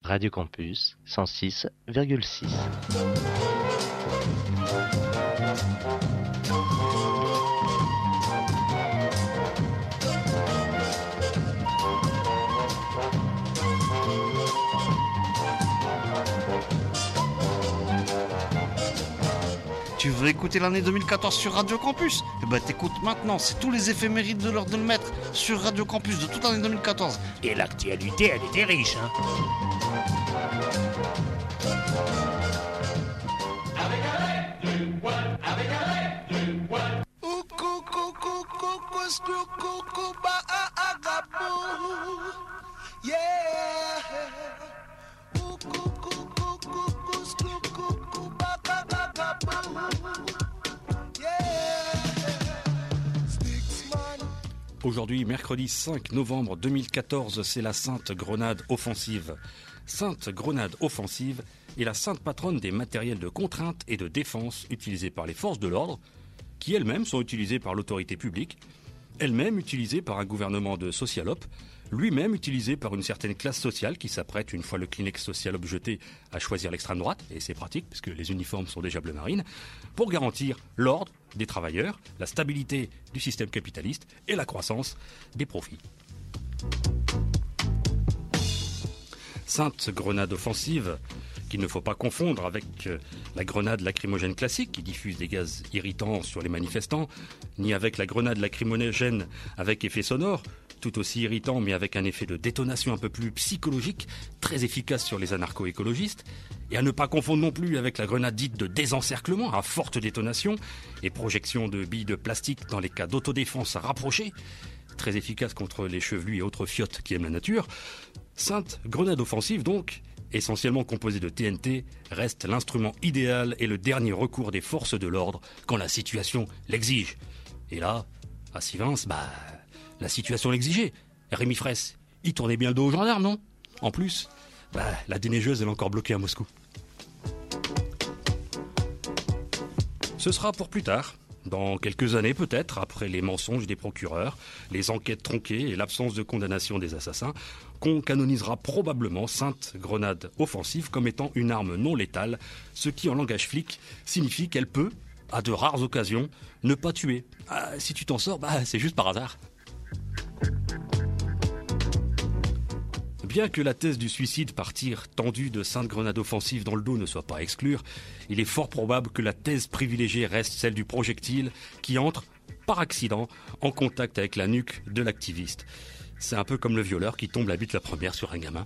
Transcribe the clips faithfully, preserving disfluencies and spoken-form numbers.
Radio Campus cent six virgule six. Tu veux écouter l'année deux mille quatorze sur Radio Campus? Eh ben t'écoutes maintenant, c'est tous les éphémérides de l'heure de le maître sur Radio Campus de toute l'année deux mille quatorze. Et l'actualité, elle était riche, hein. Avec un lait, une boîte, avec un lait, une boîte. Ouh, coucou, coucou, coucou, coucou, coucou, ba, ah, ah, ah, bou. Yeah. Ouh, coucou, coucou, coucou, coucou, ba, ba, ba, ba, bou. Aujourd'hui, mercredi cinq novembre deux mille quatorze, c'est la Sainte Grenade Offensive. Sainte Grenade Offensive est la sainte patronne des matériels de contrainte et de défense utilisés par les forces de l'ordre, qui elles-mêmes sont utilisées par l'autorité publique, elles-mêmes utilisées par un gouvernement de socialopes, lui-même utilisé par une certaine classe sociale qui s'apprête, une fois le Kleenex socialope jeté, à choisir l'extrême droite, et c'est pratique puisque les uniformes sont déjà bleu marine, pour garantir l'ordre des travailleurs, la stabilité du système capitaliste et la croissance des profits. Sainte grenade offensive, qu'il ne faut pas confondre avec la grenade lacrymogène classique qui diffuse des gaz irritants sur les manifestants, ni avec la grenade lacrymogène avec effet sonore, tout aussi irritant mais avec un effet de détonation un peu plus psychologique, très efficace sur les anarcho-écologistes, et à ne pas confondre non plus avec la grenade dite de désencerclement à forte détonation et projection de billes de plastique dans les cas d'autodéfense rapprochée, très efficace contre les chevelus et autres fiottes qui aiment la nature. Sainte grenade offensive donc, essentiellement composée de T N T, reste l'instrument idéal et le dernier recours des forces de l'ordre quand la situation l'exige. Et là, à Sivins, bah, la situation l'exigeait. Rémi Fraisse, il tournait bien le dos aux gendarmes, non? En plus, bah, la déneigeuse, elle est encore bloquée à Moscou. Ce sera pour plus tard. Dans quelques années peut-être, après les mensonges des procureurs, les enquêtes tronquées et l'absence de condamnation des assassins, qu'on canonisera probablement Sainte Grenade Offensive comme étant une arme non létale, ce qui en langage flic signifie qu'elle peut, à de rares occasions, ne pas tuer. Ah, si tu t'en sors, bah, c'est juste par hasard. Bien que la thèse du suicide par tir tendu de Sainte Grenade Offensive dans le dos ne soit pas à exclure, il est fort probable que la thèse privilégiée reste celle du projectile qui entre, par accident, en contact avec la nuque de l'activiste. C'est un peu comme le violeur qui tombe la bite la première sur un gamin.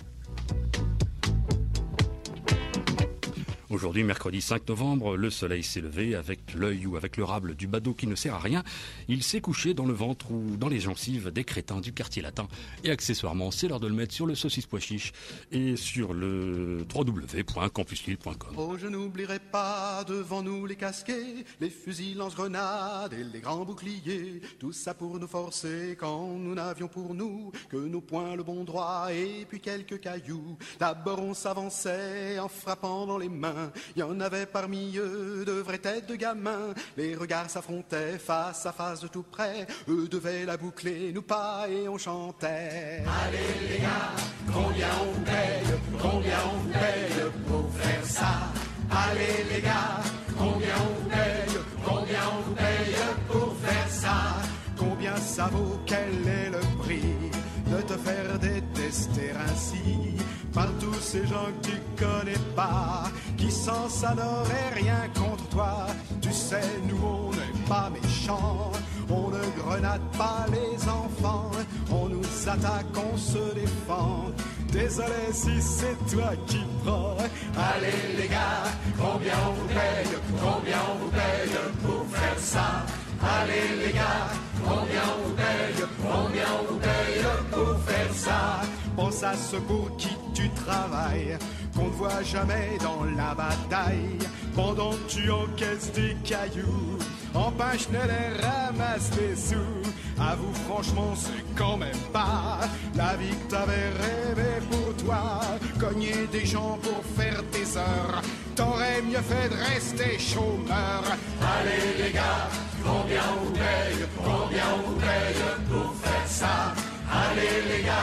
Aujourd'hui, mercredi cinq novembre, le soleil s'est levé avec l'œil ou avec le rable du badaud qui ne sert à rien. Il s'est couché dans le ventre ou dans les gencives des crétins du quartier latin. Et accessoirement, c'est l'heure de le mettre sur le saucisse pois chiche et sur le w w w point campus lille point com. Oh, je n'oublierai pas devant nous les casquets, les fusils lance-grenades et les grands boucliers. Tout ça pour nous forcer quand nous n'avions pour nous que nos poings le bon droit et puis quelques cailloux. D'abord on s'avançait en frappant dans les mains. Il y en avait parmi eux de vraies têtes de gamins. Les regards s'affrontaient face à face de tout près. Eux devaient la boucler, nous pas, et on chantait. Allez les gars, combien on vous paye, combien on vous paye pour faire ça? Allez les gars, combien on vous paye, combien on vous paye pour faire ça? Combien ça vaut, quel est le prix de te faire détester ainsi par tous ces gens que tu connais pas, qui sans ça n'auraient rien contre toi. Tu sais, nous on n'est pas méchants, on ne grenade pas les enfants, on nous attaque, on se défend. Désolé si c'est toi qui prends. Allez les gars, combien on vous paye, combien on vous paye pour faire ça? Allez les gars, combien on vous paye, combien on vous paye pour faire ça? Pense à ceux pour qui tu travailles, qu'on ne voit jamais dans la bataille. Pendant que tu encaisses des cailloux, en Pinchenel et ramasse les sous. Avoue franchement, c'est quand même pas la vie que t'avais rêvé pour toi. Cogner des gens pour faire tes heures, t'aurais mieux fait de rester chômeur. Allez les gars, combien on vous paye, combien on vous paye pour faire ça? Allez les gars,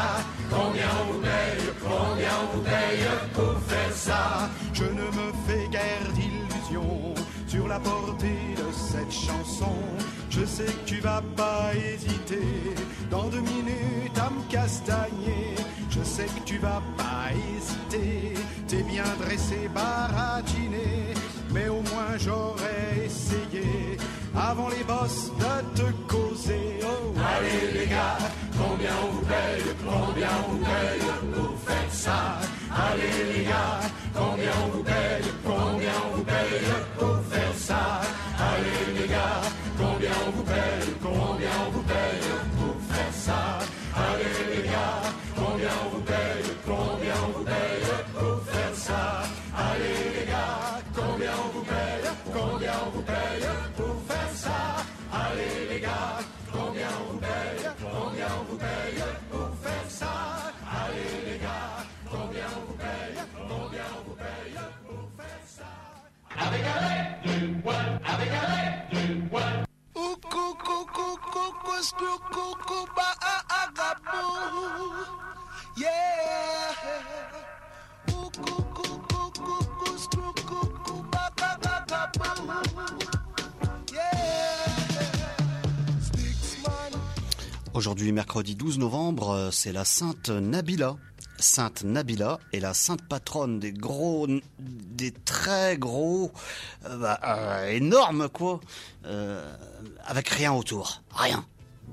combien on vous paye, combien on vous paye pour faire ça. Je ne me fais guère d'illusions sur la portée de cette chanson. Je sais que tu vas pas hésiter dans deux minutes à me castagner. Je sais que tu vas pas hésiter, t'es bien dressé, baratiné. Mais au moins j'aurais essayé avant les boss de te causer. Oh. Allez les gars, combien on vous paye, combien on vous paye pour faire ça. Allez les gars, combien on vous paye, combien on vous paye pour faire ça. Allez les gars, combien on vous paye, combien on vous paye pour faire ça. Allez les gars, combien on vous paye, combien on vous paye pour faire ça. Allez les gars, combien on vous paye, combien on vous paye pour faire ça. Allez les gars, combien on vous paye, combien on vous paye pour faire ça. Allez les gars, combien on vous paye, combien on vous paye pour faire ça. Avec un lait du one, avec un lait du one. Ooh, coo, coo, coo, coo, coo, screw, coo, coo, ba, ah, ah, ga, boo. Yeah. Ooh, coo, coo, coo, coo, coo, screw, coo, coo, ba, ga, ga, ga, boo. Yeah. Sticks, man. Aujourd'hui, mercredi douze novembre, c'est la Sainte Nabila. Sainte Nabila est la sainte patronne des gros, des très gros, euh, bah, euh, énormes quoi, euh, avec rien autour, rien.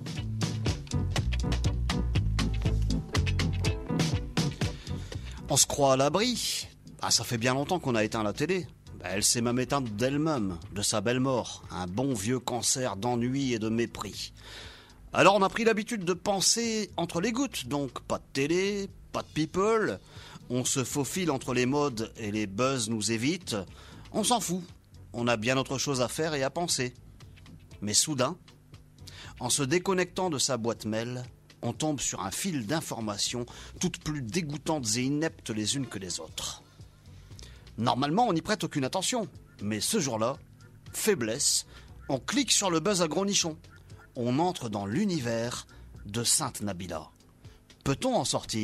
On se croit à l'abri. Ah, ça fait bien longtemps qu'on a éteint la télé. Bah, elle s'est même éteinte d'elle-même, de sa belle mort, un bon vieux cancer d'ennui et de mépris. Alors on a pris l'habitude de penser entre les gouttes, donc pas de télé, pas de people, on se faufile entre les modes et les buzz nous évitent, on s'en fout, on a bien autre chose à faire et à penser. Mais soudain, en se déconnectant de sa boîte mail, on tombe sur un fil d'informations toutes plus dégoûtantes et ineptes les unes que les autres. Normalement, on n'y prête aucune attention, mais ce jour-là, faiblesse, on clique sur le buzz à gros nichon. On entre dans l'univers de Sainte Nabila. Peut-on en sortir ?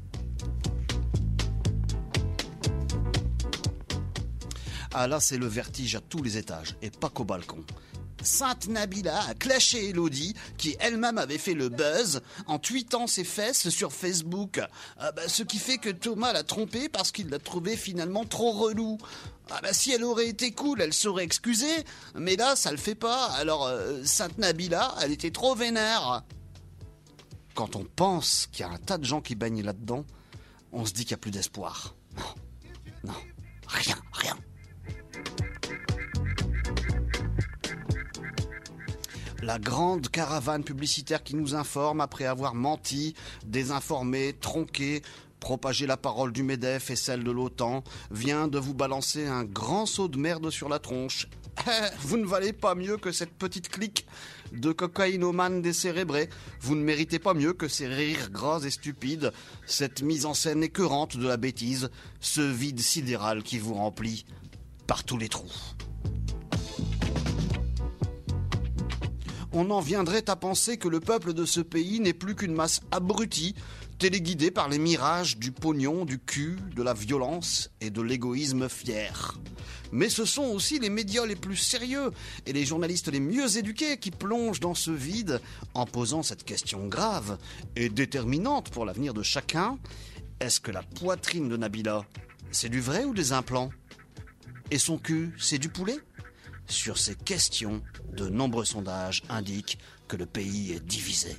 Ah là, c'est le vertige à tous les étages, et pas qu'au balcon. Sainte Nabila a clashé Elodie, qui elle-même avait fait le buzz en tweetant ses fesses sur Facebook. Ah bah, ce qui fait que Thomas l'a trompée parce qu'il l'a trouvée finalement trop relou. Ah bah, si elle aurait été cool, elle serait excusée, mais là, ça le fait pas. Alors, euh, Sainte Nabila, elle était trop vénère. Quand on pense qu'il y a un tas de gens qui baignent là-dedans, on se dit qu'il n'y a plus d'espoir. Non, non, rien, rien. La grande caravane publicitaire qui nous informe après avoir menti, désinformé, tronqué, propagé la parole du MEDEF et celle de l'OTAN, vient de vous balancer un grand seau de merde sur la tronche. Vous ne valez pas mieux que cette petite clique de cocaïnomanes décérébrés. Vous ne méritez pas mieux que ces rires gras et stupides, cette mise en scène écœurante de la bêtise, ce vide sidéral qui vous remplit par tous les trous. On en viendrait à penser que le peuple de ce pays n'est plus qu'une masse abrutie, téléguidée par les mirages du pognon, du cul, de la violence et de l'égoïsme fier. Mais ce sont aussi les médias les plus sérieux et les journalistes les mieux éduqués qui plongent dans ce vide en posant cette question grave et déterminante pour l'avenir de chacun. Est-ce que la poitrine de Nabila, c'est du vrai ou des implants ? Et son cul, c'est du poulet ? Sur ces questions, de nombreux sondages indiquent que le pays est divisé.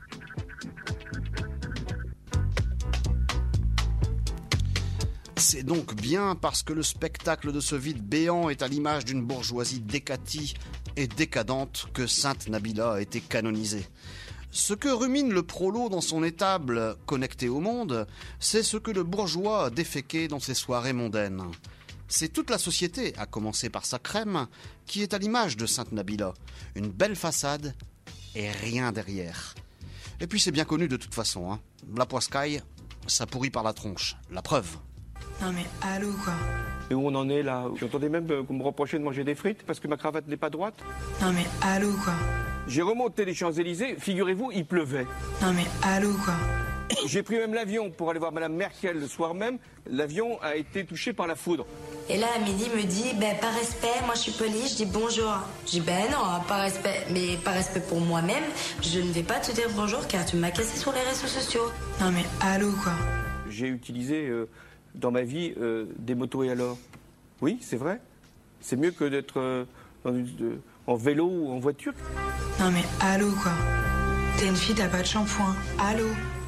C'est donc bien parce que le spectacle de ce vide béant est à l'image d'une bourgeoisie décatie et décadente que Sainte Nabila a été canonisée. Ce que rumine le prolo dans son étable connecté au monde, c'est ce que le bourgeois a déféqué dans ses soirées mondaines. C'est toute la société, à commencer par sa crème, qui est à l'image de Sainte Nabila. Une belle façade et rien derrière. Et puis c'est bien connu de toute façon, hein. La poiscaille, ça pourrit par la tronche. La preuve. Non mais allô quoi. Et où on en est là ? J'entendais même que vous me reprochez de manger des frites parce que ma cravate n'est pas droite. Non mais allô quoi. J'ai remonté les Champs-Élysées, figurez-vous, il pleuvait. Non mais allô quoi. J'ai pris même l'avion pour aller voir Madame Merkel le soir même. L'avion a été touché par la foudre. Et là, à midi, il me dit, ben, par respect, moi je suis polie, je dis bonjour. Je dis, ben non, par respect, mais par respect pour moi-même, je ne vais pas te dire bonjour car tu m'as cassé sur les réseaux sociaux. Non mais allô quoi. J'ai utilisé euh, dans ma vie euh, des motos et alors. Oui, c'est vrai. C'est mieux que d'être euh, dans une, de, en vélo ou en voiture. Non mais allô quoi. T'es une fille, t'as pas de shampoing. Allô.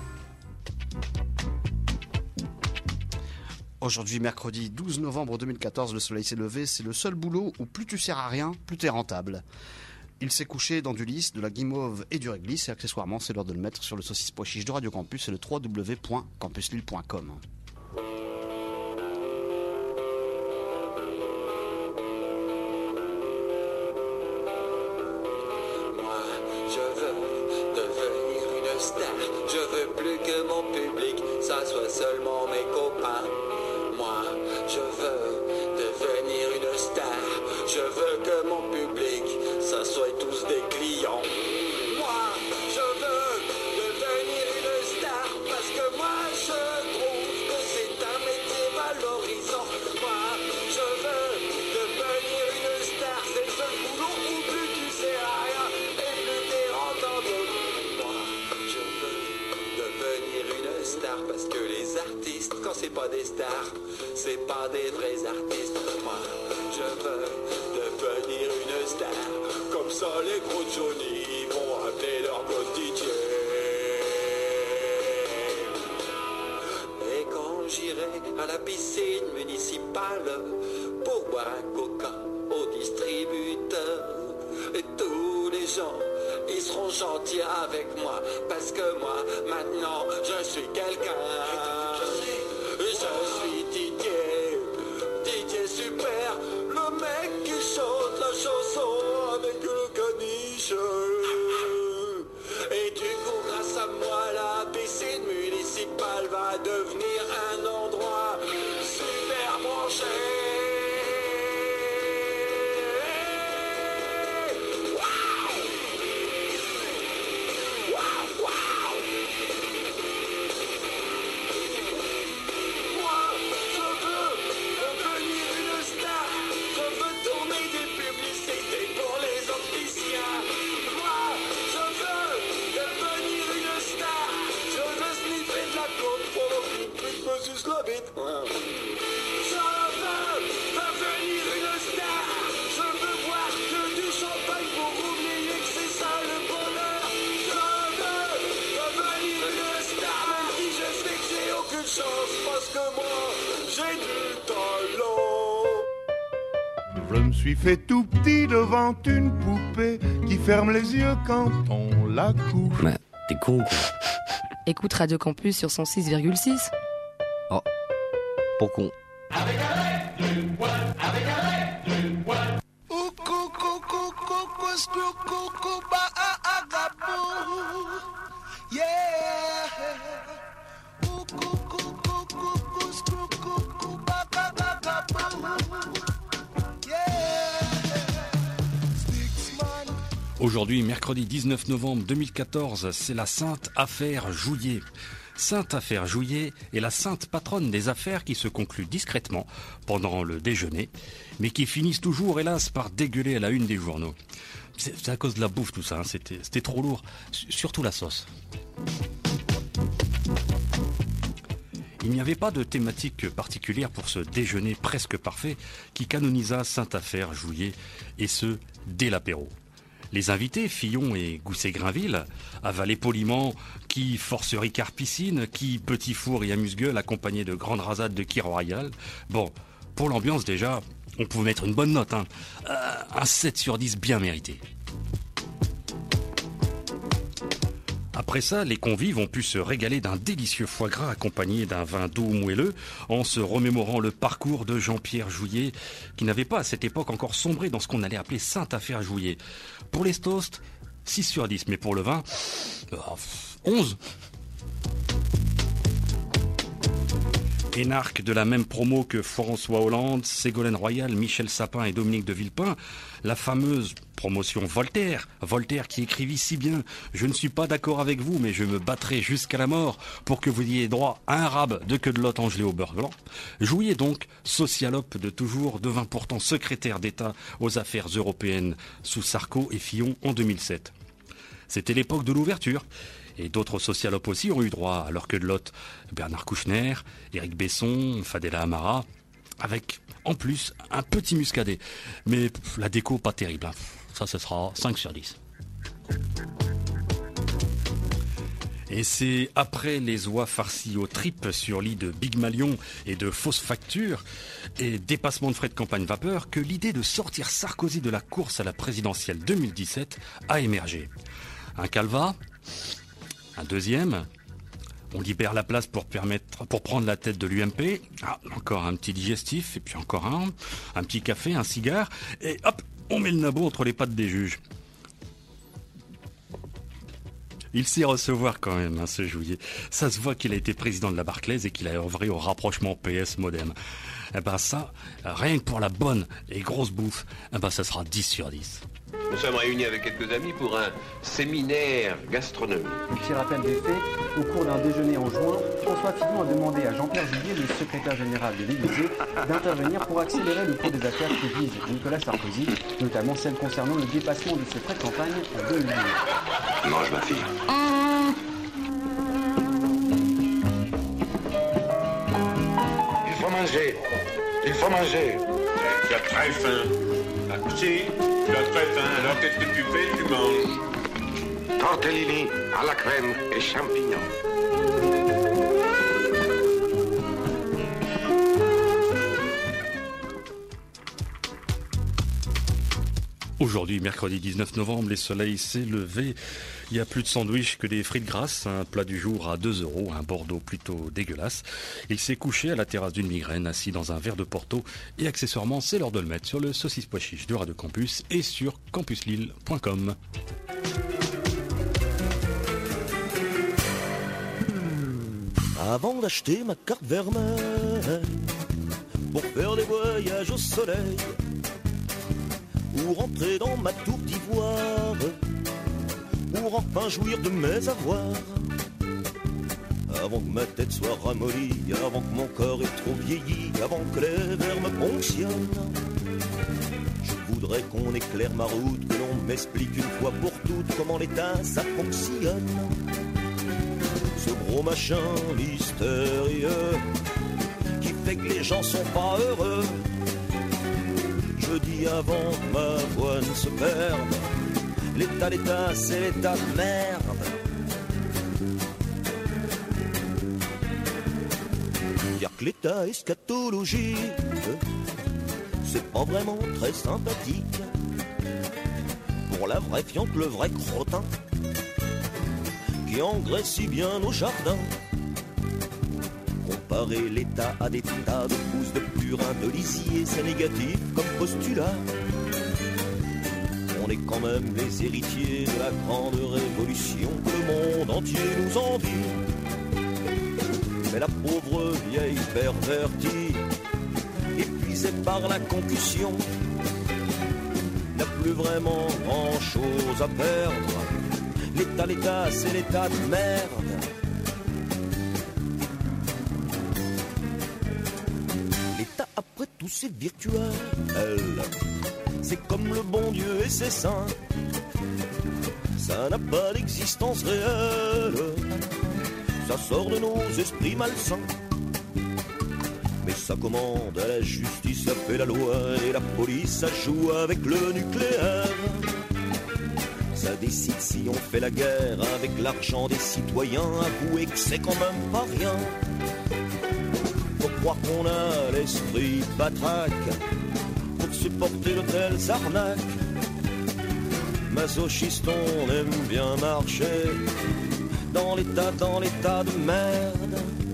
Aujourd'hui, mercredi douze novembre deux mille quatorze, le soleil s'est levé. C'est le seul boulot où plus tu sers à rien, plus t'es rentable. Il s'est couché dans du lys, de la guimauve et du réglisse. Et accessoirement, c'est l'heure de le mettre sur le saucisse pois chiche de Radio Campus et le w w w point campus lille point com. Moi, je veux devenir une star. Je veux plus que mon public, ça soit seulement mes copains. Moi, je veux devenir une star. Je veux que mon public, ça soit tous des clients. Moi, je veux devenir une star parce que moi, je trouve que c'est un métier valorisant. Moi, je veux devenir une star. C'est le seul boulot où plus tu sais à rien et plus t'es rentable. Moi, je veux devenir une star parce que les artistes, quand c'est pas des stars, c'est pas des vrais artistes. Moi, je veux devenir une star. Comme ça, les gros Johnny vont appeler leur pote D J. Et quand j'irai à la piscine municipale pour boire un coca au distributeur, et tous les gens, ils seront gentils avec moi parce que moi, maintenant, je suis quelqu'un. Je suis Didier, Didier super, le mec qui chante la chanson avec le caniche. Et du coup, grâce à moi, la piscine municipale va devenir un endroit super branché. Je me suis fait tout petit devant une poupée qui ferme les yeux quand on la couche. Mais t'es con quoi. Écoute Radio Campus sur cent six virgule six. Oh, pour con. Avec un lait, une boîte, avec un lait, une boîte. Ouh, coucou, coucou, coucou, coucou, ba, ah, ah, gabou. Yeah. Ouh, coucou, coucou, coucou, coucou, ba, ba, ba, gabou. Aujourd'hui, mercredi dix-neuf novembre deux mille quatorze, c'est la Sainte Affaire Jouillet. Sainte Affaire Jouillet est la sainte patronne des affaires qui se concluent discrètement pendant le déjeuner, mais qui finissent toujours, hélas, par dégueuler à la une des journaux. C'est, c'est à cause de la bouffe tout ça, hein. c'était, c'était trop lourd, surtout la sauce. Il n'y avait pas de thématique particulière pour ce déjeuner presque parfait qui canonisa Sainte Affaire Jouillet, et ce, dès l'apéro. Les invités, Fillon et Gousset-Grainville, avalaient poliment qui force Ricard Piscine, qui petit four et amuse-gueule accompagnés de grandes rasades de Kir Royal. Bon, pour l'ambiance déjà, on pouvait mettre une bonne note, hein. Euh, un sept sur dix bien mérité. Après ça, les convives ont pu se régaler d'un délicieux foie gras accompagné d'un vin doux moelleux en se remémorant le parcours de Jean-Pierre Jouillet, qui n'avait pas à cette époque encore sombré dans ce qu'on allait appeler Sainte Affaire Jouillet. Pour les toasts, six sur dix, mais pour le vin, onze. énarques de la même promo que François Hollande, Ségolène Royal, Michel Sapin et Dominique de Villepin, la fameuse promotion Voltaire, Voltaire qui écrivit si bien « Je ne suis pas d'accord avec vous, mais je me battrai jusqu'à la mort pour que vous ayez droit à un rab de queue de lotte engelée au beurre blanc », jouiez donc, socialope de toujours, devint pourtant secrétaire d'État aux affaires européennes sous Sarko et Fillon en deux mille sept. C'était l'époque de l'ouverture. Et d'autres socialopes aussi ont eu droit à leur queue de lotte. Bernard Kouchner, Éric Besson, Fadela Amara, avec en plus un petit muscadet. Mais pff, la déco pas terrible. Hein. Ça, ce sera cinq sur dix. Et c'est après les oies farcies aux tripes sur lit de Big Malion et de fausses factures et dépassement de frais de campagne vapeur que l'idée de sortir Sarkozy de la course à la présidentielle deux mille dix-sept a émergé. Un calva, un deuxième, on libère la place pour permettre, pour prendre la tête de l'U M P, ah, encore un petit digestif, et puis encore un, un petit café, un cigare, et hop, on met le nabot entre les pattes des juges. Il sait recevoir quand même, hein, ce Jouillet. Ça se voit qu'il a été président de la Barclays et qu'il a œuvré au rapprochement P S-Modem. Eh ben ça, rien que pour la bonne et grosse bouffe, eh ben ça sera dix sur dix. Nous sommes réunis avec quelques amis pour un séminaire gastronomique. Petit rappel des faits, au cours d'un déjeuner en juin, François Fillon a demandé à Jean-Pierre Juillet, le secrétaire général de l'Élysée, d'intervenir pour accélérer le cours des affaires qui visent Nicolas Sarkozy, notamment celles concernant le dépassement du secret de campagne à deux millions. Mange ma fille. Il faut manger. Il faut manger. Tu as très faim. Ah, si, tu as très faim. Alors qu'est-ce que tu fais? Tu manges. Tortellini à la crème et champignons. Aujourd'hui, mercredi dix-neuf novembre, le soleil s'est levé. Il y a plus de sandwich que des frites grasses. Un plat du jour à deux euros, un Bordeaux plutôt dégueulasse. Il s'est couché à la terrasse d'une migraine, assis dans un verre de Porto. Et accessoirement, c'est l'heure de le mettre sur le saucisse pois chiche de Radio Campus et sur campus lille point com. Avant d'acheter ma carte vermeille pour faire des voyages au soleil ou rentrer dans ma tour d'ivoire pour enfin jouir de mes avoirs, avant que ma tête soit ramollie, avant que mon corps ait trop vieilli, avant que les vers me ponctionnent, je voudrais qu'on éclaire ma route, que l'on m'explique une fois pour toutes comment l'état ça fonctionne. Ce gros machin mystérieux qui fait que les gens sont pas heureux. Je dis avant que ma voix ne se perde, l'état, l'état, c'est l'état de merde. Dire que l'état eschatologique, c'est pas vraiment très sympathique pour la vraie fiante, le vrai crottin qui engraisse si bien nos jardins. Comparer l'état à des tas de pousses de purin de lisier, c'est négatif comme postulat. On est quand même les héritiers de la grande révolution que le monde entier nous envie. Mais la pauvre vieille pervertie, épuisée par la concussion, n'a plus vraiment grand chose à perdre. L'état, l'état, c'est l'état de merde. L'état, après tout, c'est virtuel. C'est comme le bon Dieu et ses saints. Ça n'a pas d'existence réelle. Ça sort de nos esprits malsains. Mais ça commande à la justice, ça fait la loi. Et la police, ça joue avec le nucléaire. Ça décide si on fait la guerre avec l'argent des citoyens. Avouez que c'est quand même pas rien. Faut croire qu'on a l'esprit batraque pour supporter de telles arnaques. Masochiste, on aime bien marcher dans l'état, dans l'état de merde.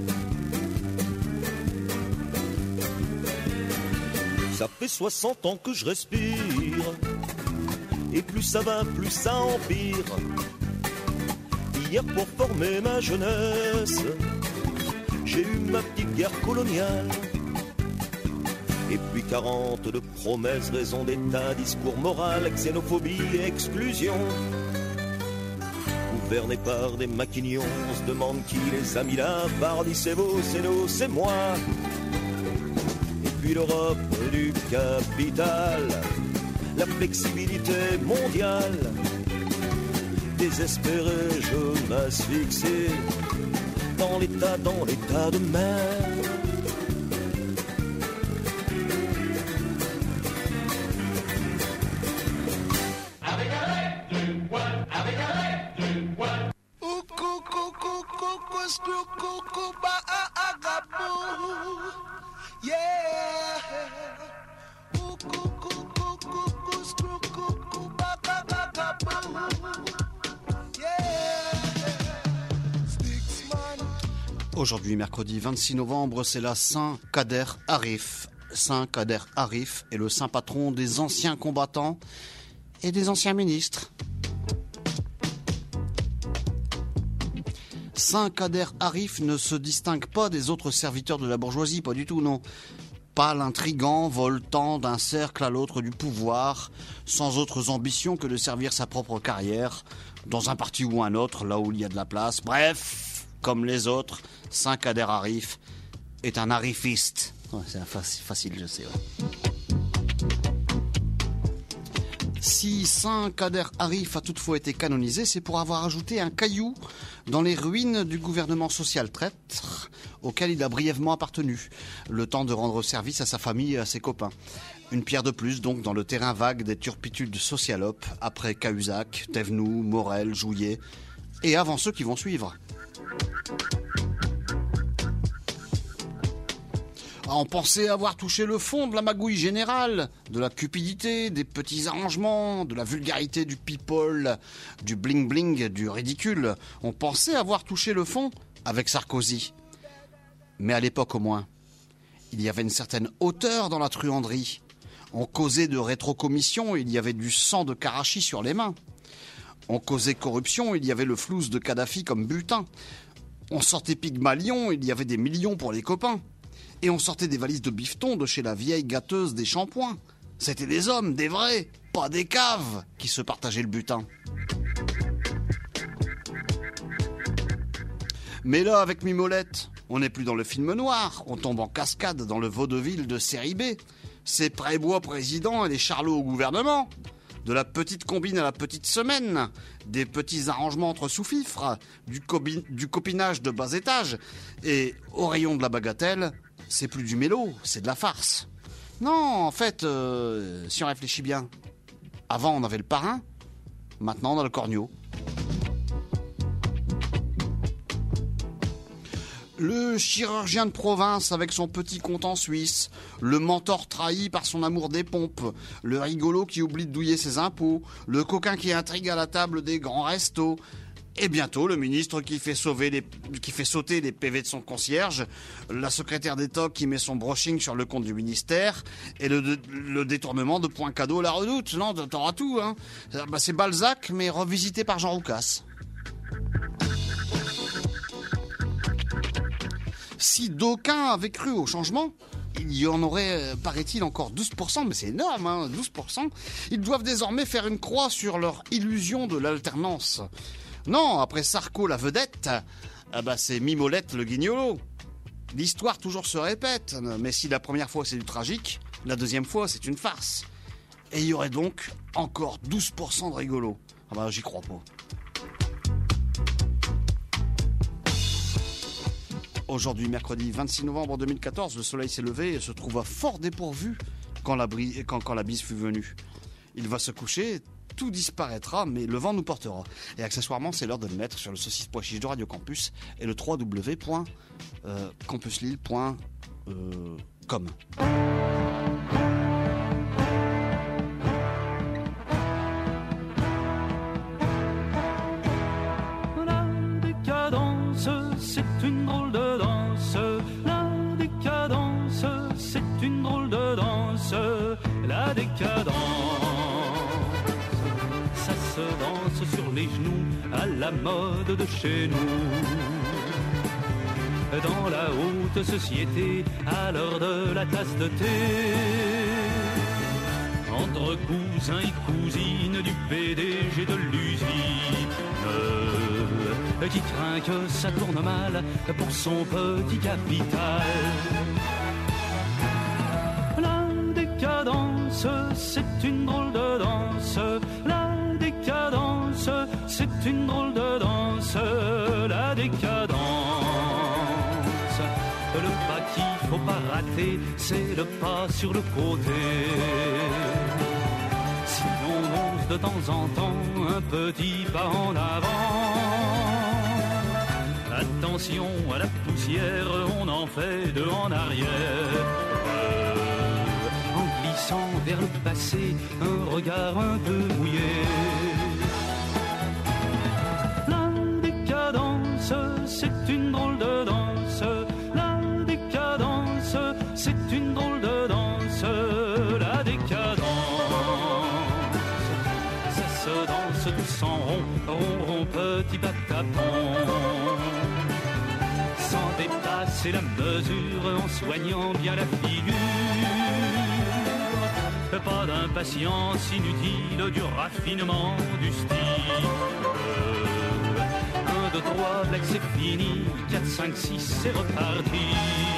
Ça fait soixante ans que je respire, et plus ça va, plus ça empire. Hier, pour former ma jeunesse, j'ai j'ai eu ma petite guerre coloniale. Et puis quarante de promesses, raisons d'état, discours moral, xénophobie et exclusion. Gouvernés par des maquignons, on se demande qui les a mis là. Pardi, c'est vous, c'est nous, c'est moi. Et puis l'Europe du capital, la flexibilité mondiale. Désespéré, je m'asphyxie dans l'état, dans l'état de mer. Aujourd'hui, mercredi vingt-six novembre, c'est la Saint Kader Arif. Saint Kader Arif est le saint patron des anciens combattants et des anciens ministres. Saint Kader Arif ne se distingue pas des autres serviteurs de la bourgeoisie, pas du tout, non. Pas l'intrigant voltant d'un cercle à l'autre du pouvoir, sans autres ambitions que de servir sa propre carrière, dans un parti ou un autre, là où il y a de la place. Bref, comme les autres, Saint Kader Arif est un arifiste. Ouais, c'est facile, je sais. Ouais. Si Saint Kader Arif a toutefois été canonisé, c'est pour avoir ajouté un caillou dans les ruines du gouvernement social traître auquel il a brièvement appartenu, le temps de rendre service à sa famille et à ses copains. Une pierre de plus donc dans le terrain vague des turpitudes socialopes, après Cahuzac, Thévenoud, Morel, Jouillet, et avant ceux qui vont suivre. On pensait avoir touché le fond de la magouille générale, de la cupidité, des petits arrangements, de la vulgarité du people, du bling-bling, du ridicule. On pensait avoir touché le fond avec Sarkozy. Mais à l'époque au moins, il y avait une certaine hauteur dans la truanderie. On causait de rétrocommission, il y avait du sang de Karachi sur les mains. On causait corruption, il y avait le flouze de Kadhafi comme butin. On sortait Pygmalion, il y avait des millions pour les copains. Et on sortait des valises de bifton de chez la vieille gâteuse des shampoings. C'était des hommes, des vrais, pas des caves, qui se partageaient le butin. Mais là, avec Mimolette, on n'est plus dans le film noir, on tombe en cascade dans le vaudeville de série B. C'est Prébois président et les charlots au gouvernement. De la petite combine à la petite semaine, des petits arrangements entre sous-fifres, du, cobi- du copinage de bas étage, et au rayon de la bagatelle, c'est plus du mélo, c'est de la farce. Non, en fait, euh, si on réfléchit bien, avant on avait le parrain, maintenant on a le corneau. Le chirurgien de province avec son petit compte en Suisse, le mentor trahi par son amour des pompes, le rigolo qui oublie de douiller ses impôts, le coquin qui intrigue à la table des grands restos, et bientôt le ministre qui fait, sauver les, qui fait sauter les P V de son concierge, la secrétaire d'État qui met son brushing sur le compte du ministère, et le, le détournement de points cadeaux à la Redoute. Non, t'auras tout, hein. Bah, c'est Balzac, mais revisité par Jean Roucas. Si d'aucuns avaient cru au changement, il y en aurait, paraît-il, encore douze pour cent, mais c'est énorme, hein, douze pour cent. Ils doivent désormais faire une croix sur leur illusion de l'alternance. Non, après Sarko la vedette, ah bah c'est Mimolette le guignolo. L'histoire toujours se répète, mais si la première fois c'est du tragique, la deuxième fois c'est une farce. Et il y aurait donc encore douze pour cent de rigolos. Ah bah j'y crois pas. Aujourd'hui, mercredi vingt-six novembre deux mille quatorze, le soleil s'est levé et se trouva fort dépourvu quand la, bri- quand, quand la bise fut venue. Il va se coucher, tout disparaîtra, mais le vent nous portera. Et accessoirement, c'est l'heure de le mettre sur le saucisse pois chiche de Radio Campus et le w w w point campus lille point com. La décadence, c'est une drôle de danse. La décadence, c'est une drôle de danse. La décadence, ça se danse sur les genoux à la mode de chez nous. dans la haute société à l'heure de la tasse de thé. Entre cousins et cousines du P D G de l'usine qui craint que ça tourne mal pour son petit capital. La décadence, c'est une drôle de danse. La décadence, c'est une drôle de danse. La décadence. Le pas qu'il faut pas rater, c'est le pas sur le côté. Si l'on ose de temps en temps un petit pas en avant, attention à la poussière, on en fait deux en arrière. En glissant vers le passé, un regard un peu mouillé. La décadence, c'est une drôle de danse. La décadence, c'est une drôle de danse. La décadence, ça se danse tous en rond, rond, rond, petit patapon. Sans dépasser la mesure, en soignant bien la figure. Pas d'impatience inutile, du raffinement, du style. Un, deux, trois, black c'est fini. Quatre, cinq, six, c'est reparti.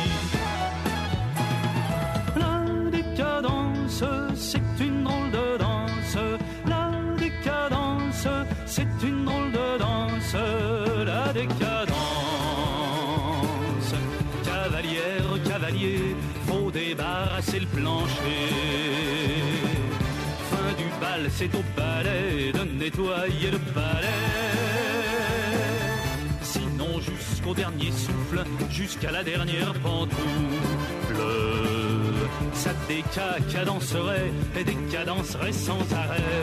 La décadence, c'est une drôle de danse. La décadence, c'est une drôle de danse. La décadence. Cavalière, cavalier, faut débarrasser le plancher. Fin du bal, c'est au balai de nettoyer le palais. Sinon jusqu'au dernier souffle, jusqu'à la dernière pantoufle, ça décadencerait et décadencerait sans arrêt.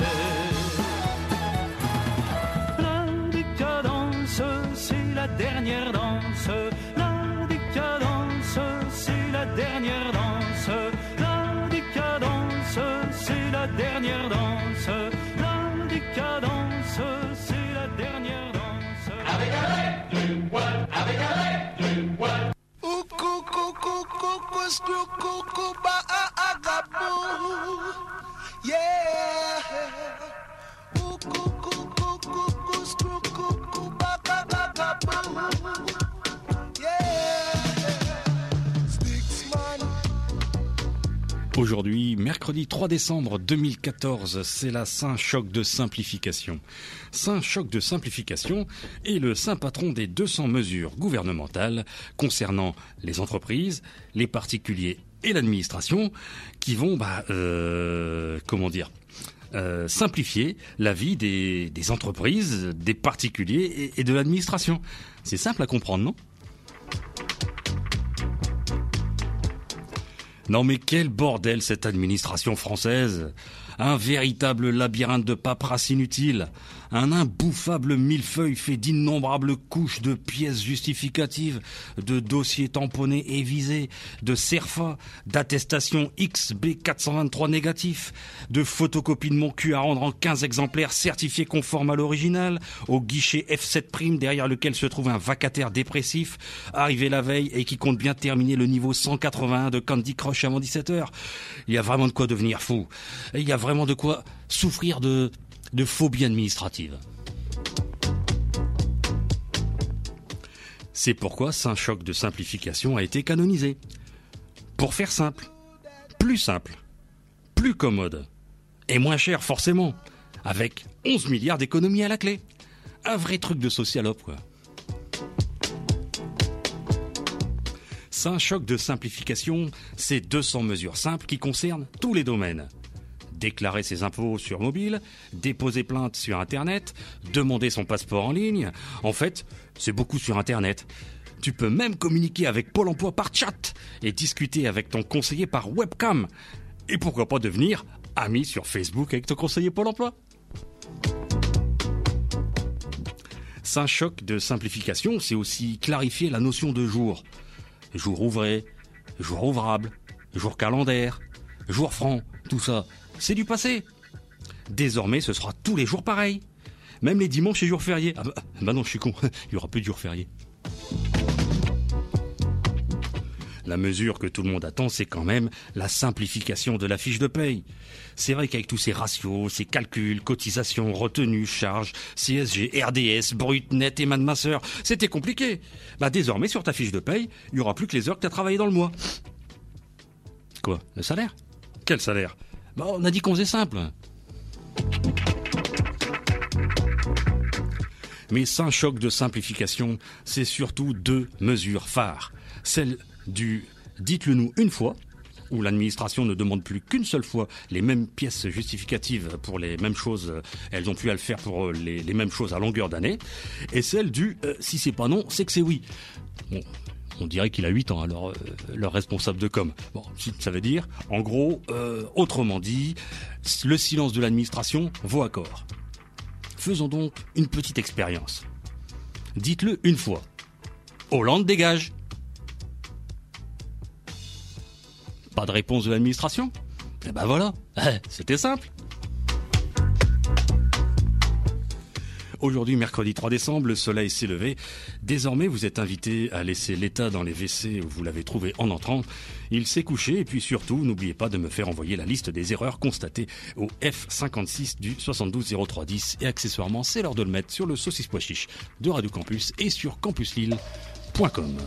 La décadence, c'est la dernière danse. La décadence, c'est la dernière danse. La décadence, c'est la dernière danse. La décadence, c'est la dernière danse. Avec un lait, du poil, avec un lait, du poil. Coucou, coucou, coucou, screw, coucou, ba, a, a, gabou. Yeah. Coucou, coucou, coucou, screw, coucou, ba, ba, ba, gabou. Aujourd'hui, mercredi trois décembre deux mille quatorze, c'est la Saint-Choc de simplification. Saint-Choc de simplification est le saint patron des deux cents mesures gouvernementales concernant les entreprises, les particuliers et l'administration qui vont, bah, euh, comment dire, euh, simplifier la vie des, des entreprises, des particuliers et, et de l'administration. C'est simple à comprendre, non ? Non mais quel bordel cette administration française! Un véritable labyrinthe de paperasse inutile, un imbouffable millefeuille fait d'innombrables couches de pièces justificatives, de dossiers tamponnés et visés, de CERFA, d'attestations X B quatre cent vingt-trois négatifs, de photocopies de mon cul à rendre en quinze exemplaires certifiés conformes à l'original, au guichet F sept prime derrière lequel se trouve un vacataire dépressif, arrivé la veille et qui compte bien terminer le niveau cent quatre-vingt-un de Candy Crush avant dix-sept heures. Il y a vraiment de quoi devenir fou. Il y a vraiment de quoi souffrir de, de phobie administrative. C'est pourquoi Saint-Choc de simplification a été canonisé. Pour faire simple, plus simple, plus commode, et moins cher forcément, avec onze milliards d'économies à la clé. Un vrai truc de socialope, quoi. Saint-Choc de simplification, c'est deux cents mesures simples qui concernent tous les domaines. Déclarer ses impôts sur mobile, déposer plainte sur Internet, demander son passeport en ligne. En fait, c'est beaucoup sur Internet. Tu peux même communiquer avec Pôle emploi par chat et discuter avec ton conseiller par webcam. Et pourquoi pas devenir ami sur Facebook avec ton conseiller Pôle emploi? Saint-Choc de simplification, c'est aussi clarifier la notion de jour. Jour ouvré, jour ouvrable, jour calendaire, jour franc, tout ça, c'est du passé. Désormais, ce sera tous les jours pareil. Même les dimanches et jours fériés. Ah bah, bah non, je suis con, il y aura plus de jours fériés. La mesure que tout le monde attend, c'est quand même la simplification de la fiche de paye. C'est vrai qu'avec tous ces ratios, ces calculs, cotisations, retenues, charges, C S G, R D S, brut, net et man ma sœur, c'était compliqué. Bah désormais, sur ta fiche de paye, il n'y aura plus que les heures que tu as travaillées dans le mois. Quoi ? Le salaire ? Quel salaire ? Bah on a dit qu'on faisait simple. Mais sans choc de simplification, c'est surtout deux mesures phares. Celle du « dites-le nous une fois », où l'administration ne demande plus qu'une seule fois les mêmes pièces justificatives pour les mêmes choses, elles n'ont plus à le faire pour les, les mêmes choses à longueur d'année, et celle du euh, « si c'est pas non, c'est que c'est oui ». Bon, on dirait qu'il a huit ans, alors euh, leur responsable de com. Bon, ça veut dire, en gros, euh, autrement dit, le silence de l'administration vaut accord. Faisons donc une petite expérience. Dites-le une fois. Hollande dégage. Pas de réponse de l'administration ? Eh ben voilà, c'était simple. Aujourd'hui, mercredi trois décembre, le soleil s'est levé. Désormais, vous êtes invité à laisser l'état dans les W C où vous l'avez trouvé en entrant. Il s'est couché et puis surtout, n'oubliez pas de me faire envoyer la liste des erreurs constatées au F cinquante-six du soixante-douze zéro trois dix. Et accessoirement, c'est l'heure de le mettre sur le saucisse pois chiche de Radio Campus et sur campus lille point com.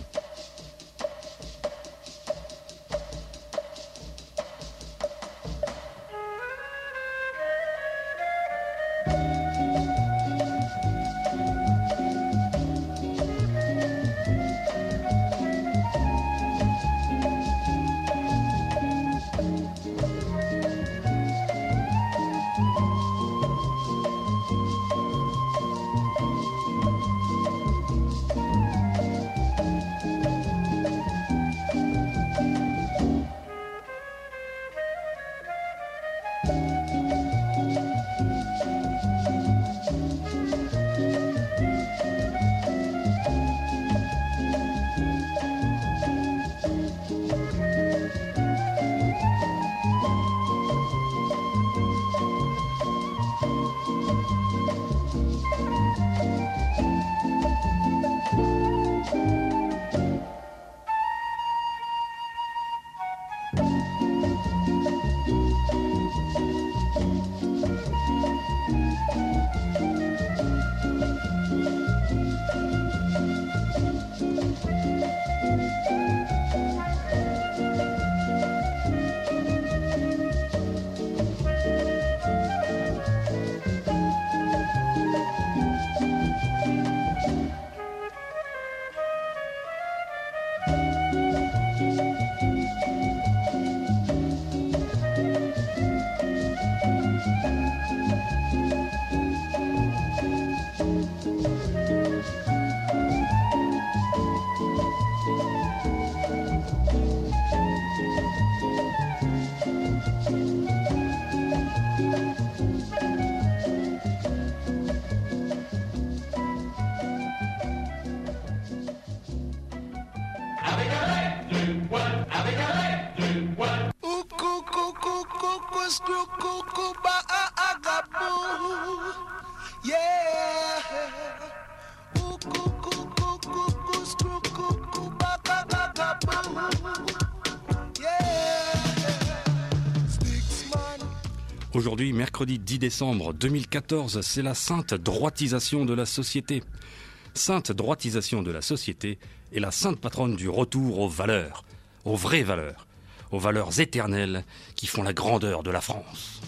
Aujourd'hui, mercredi dix décembre deux mille quatorze, c'est la sainte droitisation de la société. Sainte droitisation de la société est la sainte patronne du retour aux valeurs, aux vraies valeurs, aux valeurs éternelles qui font la grandeur de la France.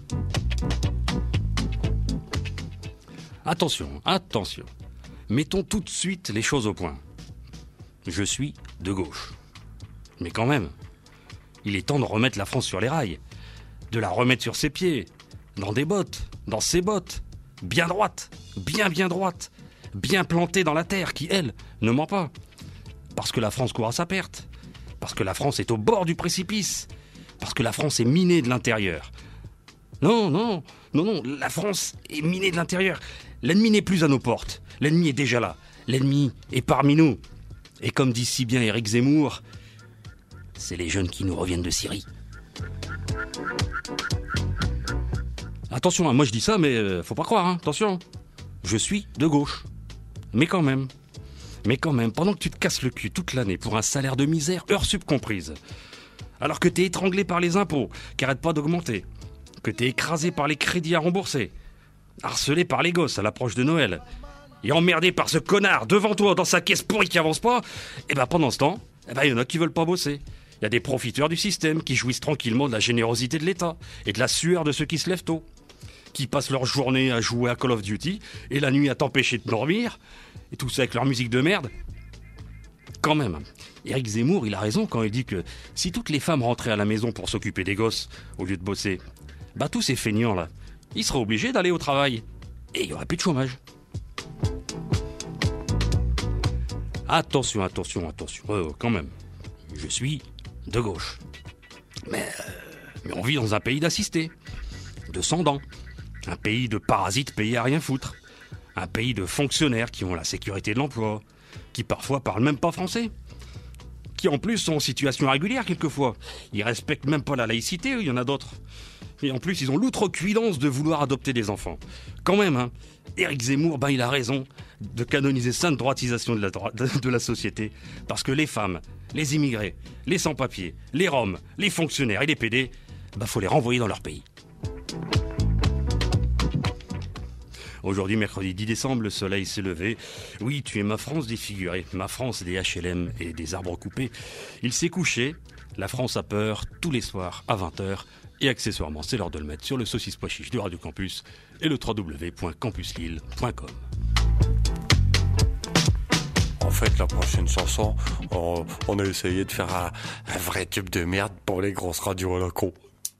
Attention, attention, mettons tout de suite les choses au point. Je suis de gauche. Mais quand même, il est temps de remettre la France sur les rails. De la remettre sur ses pieds, dans des bottes, dans ses bottes, bien droite, bien bien droite, bien plantée dans la terre qui, elle, ne ment pas. Parce que la France court à sa perte, parce que la France est au bord du précipice, parce que la France est minée de l'intérieur. Non, non, non, non, la France est minée de l'intérieur. L'ennemi n'est plus à nos portes, l'ennemi est déjà là, l'ennemi est parmi nous. Et comme dit si bien Éric Zemmour, c'est les jeunes qui nous reviennent de Syrie. Attention, hein, moi je dis ça, mais euh, faut pas croire, hein, attention. Je suis de gauche. Mais quand même. Mais quand même, pendant que tu te casses le cul toute l'année pour un salaire de misère, heures sup comprises, alors que t'es étranglé par les impôts, qui arrêtent pas d'augmenter, que t'es écrasé par les crédits à rembourser, harcelé par les gosses à l'approche de Noël, et emmerdé par ce connard devant toi dans sa caisse pourrie qui avance pas, et ben pendant ce temps, eh ben, y en a qui veulent pas bosser. Il y a des profiteurs du système qui jouissent tranquillement de la générosité de l'État et de la sueur de ceux qui se lèvent tôt, qui passent leur journée à jouer à Call of Duty et la nuit à t'empêcher de dormir, et tout ça avec leur musique de merde. Quand même, Éric Zemmour, il a raison quand il dit que si toutes les femmes rentraient à la maison pour s'occuper des gosses au lieu de bosser, bah tous ces feignants là, ils seraient obligés d'aller au travail et il y aurait plus de chômage. Attention, attention, attention, euh, quand même, je suis de gauche. Mais, euh, mais on vit dans un pays d'assistés, de sans-dents, un pays de parasites payés à rien foutre, un pays de fonctionnaires qui ont la sécurité de l'emploi, qui parfois parlent même pas français, qui en plus sont en situation régulière quelquefois. Ils respectent même pas la laïcité, il y en a d'autres. Et en plus, ils ont l'outrecuidance de vouloir adopter des enfants. Quand même, hein, Éric Zemmour, ben, il a raison de canoniser sainte droitisation de la, dro- de la société. Parce que les femmes, les immigrés, les sans-papiers, les Roms, les fonctionnaires et les P D, ben, faut les renvoyer dans leur pays. Aujourd'hui, mercredi dix décembre, le soleil s'est levé. Oui, tu es ma France défigurée, ma France des H L M et des arbres coupés. Il s'est couché. La France a peur tous les soirs à vingt heures. Et accessoirement, c'est l'heure de le mettre sur le saucisse pois chiche de Radio Campus et le w w w point campus lille point com. En fait, la prochaine chanson, on, on a essayé de faire un, un vrai tube de merde pour les grosses radios à la con.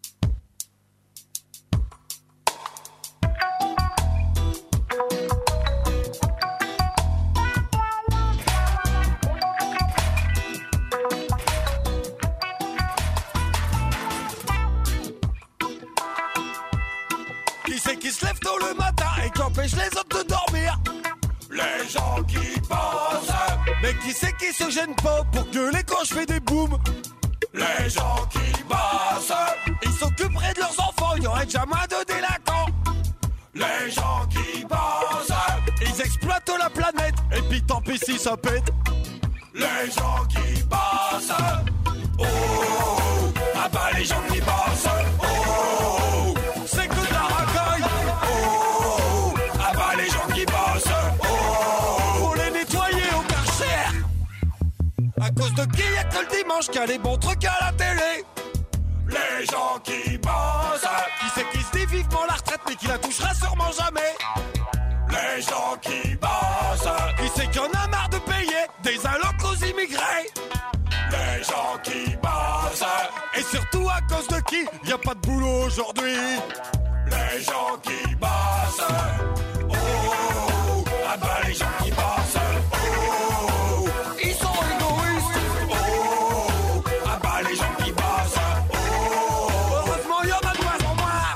Qui c'est qui se lève tôt le matin et qui empêche les autres de dormir? Les gens qui pensent. Mais qui c'est qui se gêne pas pour gueuler quand je fais des booms? Les gens qui bossent. Ils s'occuperaient de leurs enfants, il y aurait déjà moins de délinquants. Les gens qui bossent. Ils exploitent la planète et puis tant pis si ça pète. Les gens qui bossent. Oh, ah bah les gens qui bossent. Oh, c'est que de la racaille. Oh, ah bah les gens qui bossent. Oh, faut les nettoyer au Karcher. À cause de qui y'a que le dimanche qu'il y a les bons trucs à la télé? Les gens qui bossent. Qui c'est qui se dit vivement la retraite mais qui la touchera sûrement jamais? Les gens qui bossent. Qui c'est qui en a marre de payer des allocs aux immigrés? Les gens qui bossent. Et surtout à cause de qui y a pas de boulot aujourd'hui? Les gens qui bossent. Oh, ah bah les gens qui bossent. Oh, ils sont égoïstes. Oh, ah bah les gens qui bossent. Oh, heureusement y en a de moins en moins.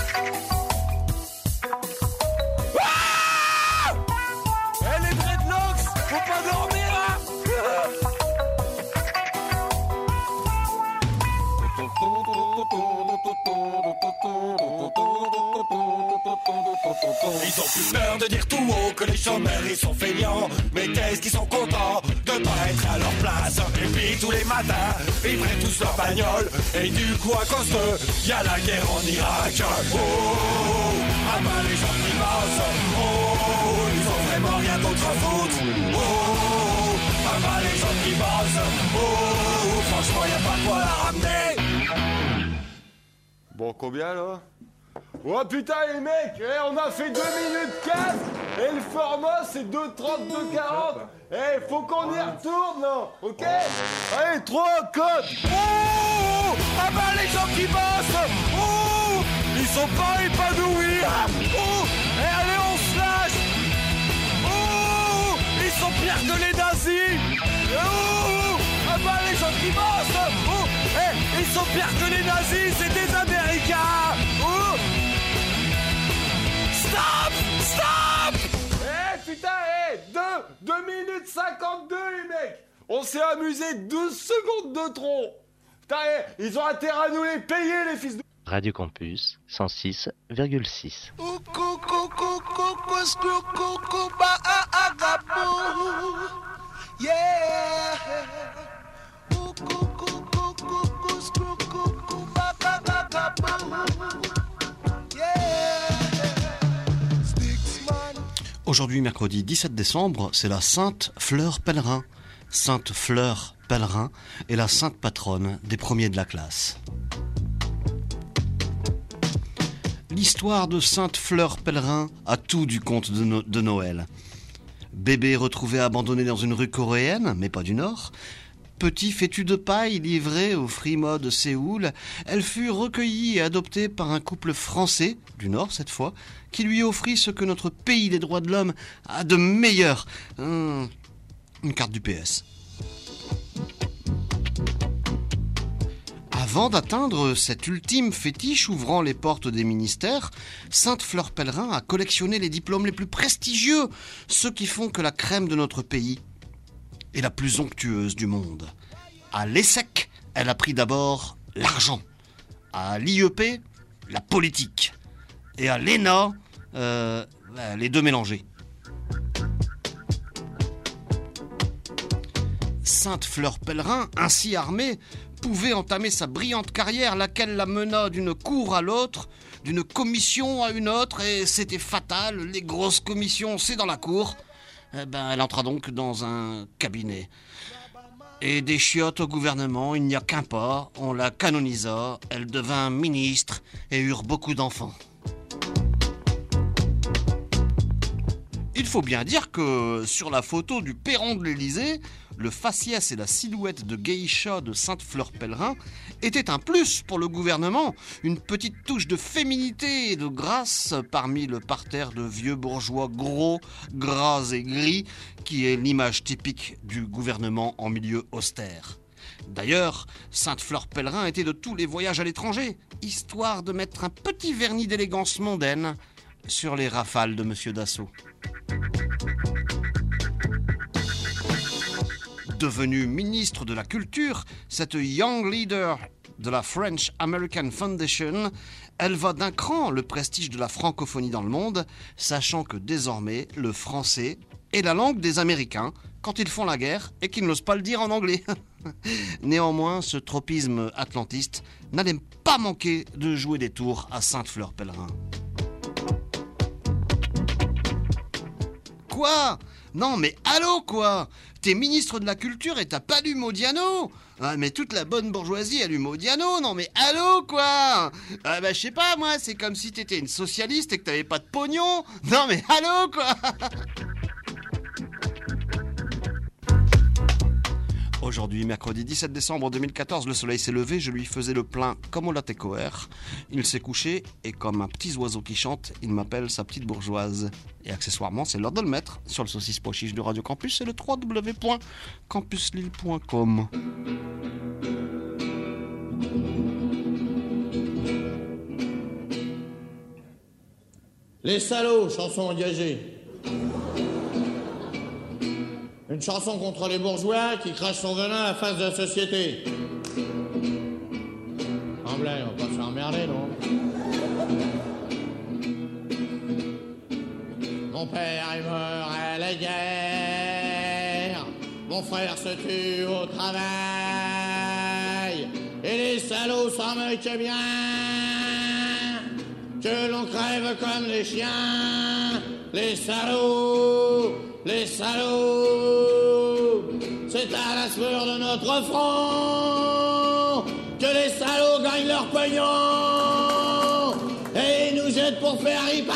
Ah, eh les dreadlocks, faut pas dormir hein. Ils ont plus peur de dire tout haut que les chômeurs ils sont feignants. Mais qu'est-ce qu'ils sont contents de pas être à leur place. Et puis tous les matins, ils prennent tous leur bagnole. Et du coup à cause d'eux, y'a la guerre en Irak. Oh, ah bah les gens qui bossent. Oh, ils ont vraiment rien d'autre à foutre. Oh, ah bah les gens qui bossent. Oh, franchement y'a pas quoi la ramener. Bon, combien là? Oh putain les mecs, eh, on a fait deux minutes quatre et le format c'est deux trente-deux quarante. Eh, faut qu'on y retourne là, ok? Allez, trois, quatre. Oh, ah bah les gens qui bossent. Oh, ils sont pas épanouis. Oh, et allez on se lâche. Oh, ils sont pires que les nazis. Oh, ah bah les gens qui bossent. Oh, eh, ils sont pires que les nazis, c'est des Américains. Oh, stop, stop. Eh putain, eh, deux, deux minutes cinquante-deux les mecs. On s'est amusé douze secondes de trop. Putain, eh, ils ont intérêt à nous les payer les fils de... Radio Campus cent six virgule six. Coucou, coucou, coucou, coucou, coucou, bah, ah, ah, ah, bouh. Yeah. Ooh, coo, coo, coo, coo, coo, screw, coo, coo, ba, ba, ba, ba, ba. Yeah. Sticksman. Aujourd'hui, mercredi dix-sept décembre, c'est la Sainte Fleur Pèlerin. Sainte Fleur Pèlerin est la sainte patronne des premiers de la classe. L'histoire de Sainte Fleur Pèlerin a tout du conte de, no- de Noël. Bébé retrouvé abandonné dans une rue coréenne, mais pas du Nord. Petit fétu de paille livré au Frima de Séoul, elle fut recueillie et adoptée par un couple français, du Nord cette fois, qui lui offrit ce que notre pays des droits de l'homme a de meilleur. Hum, une carte du P S. Avant d'atteindre cet ultime fétiche ouvrant les portes des ministères, Sainte Fleur Pèlerin a collectionné les diplômes les plus prestigieux, ceux qui font que la crème de notre pays est la plus onctueuse du monde. À l'ESSEC, elle a pris d'abord l'argent. À l'I E P, la politique. Et à l'E N A, euh, les deux mélangés. Sainte Fleur Pèlerin, ainsi armée, pouvait entamer sa brillante carrière, laquelle la mena d'une cour à l'autre, d'une commission à une autre, et c'était fatal, les grosses commissions, c'est dans la cour. Eh ben, elle entra donc dans un cabinet. Et des chiottes au gouvernement, il n'y a qu'un pas, on la canonisa, elle devint ministre et eurent beaucoup d'enfants. Il faut bien dire que sur la photo du perron de l'Élysée, le faciès et la silhouette de geisha de Sainte Fleur Pèlerin étaient un plus pour le gouvernement, une petite touche de féminité et de grâce parmi le parterre de vieux bourgeois gros, gras et gris qui est l'image typique du gouvernement en milieu austère. D'ailleurs, Sainte Fleur Pèlerin était de tous les voyages à l'étranger, histoire de mettre un petit vernis d'élégance mondaine sur les rafales de Monsieur Dassault. Devenue ministre de la Culture, cette young leader de la French American Foundation, elle va d'un cran le prestige de la francophonie dans le monde, sachant que désormais le français est la langue des Américains quand ils font la guerre et qu'ils n'osent pas le dire en anglais. Néanmoins, ce tropisme atlantiste n'allait pas manquer de jouer des tours à Sainte Fleur Pèlerin. Quoi ? Non mais allô quoi ? T'es ministre de la Culture et t'as pas lu Modiano ? Ah mais toute la bonne bourgeoisie a lu Modiano, non mais allô quoi ? Ah bah je sais pas moi, c'est comme si t'étais une socialiste et que t'avais pas de pognon. Non mais allô quoi ? Aujourd'hui, mercredi dix-sept décembre deux mille quatorze, le soleil s'est levé, je lui faisais le plein comme au latécoère. Il s'est couché et comme un petit oiseau qui chante, il m'appelle sa petite bourgeoise. Et accessoirement, c'est l'heure de le mettre sur le saucisse pois chiche de Radio Campus, c'est le w w w point campus lille point com. Les salauds, chanson engagée. Une chanson contre les bourgeois qui crachent son venin à la face de la société. En blague, on va pas se faire emmerder, non? Mon père est mort à la guerre. Mon frère se tue au travail. Et les salauds s'en moquent bien. Que l'on crève comme des chiens. Les salauds, les salauds. C'est à la sueur de notre front que les salauds gagnent leur pognon. Et ils nous jettent pour faire ripaille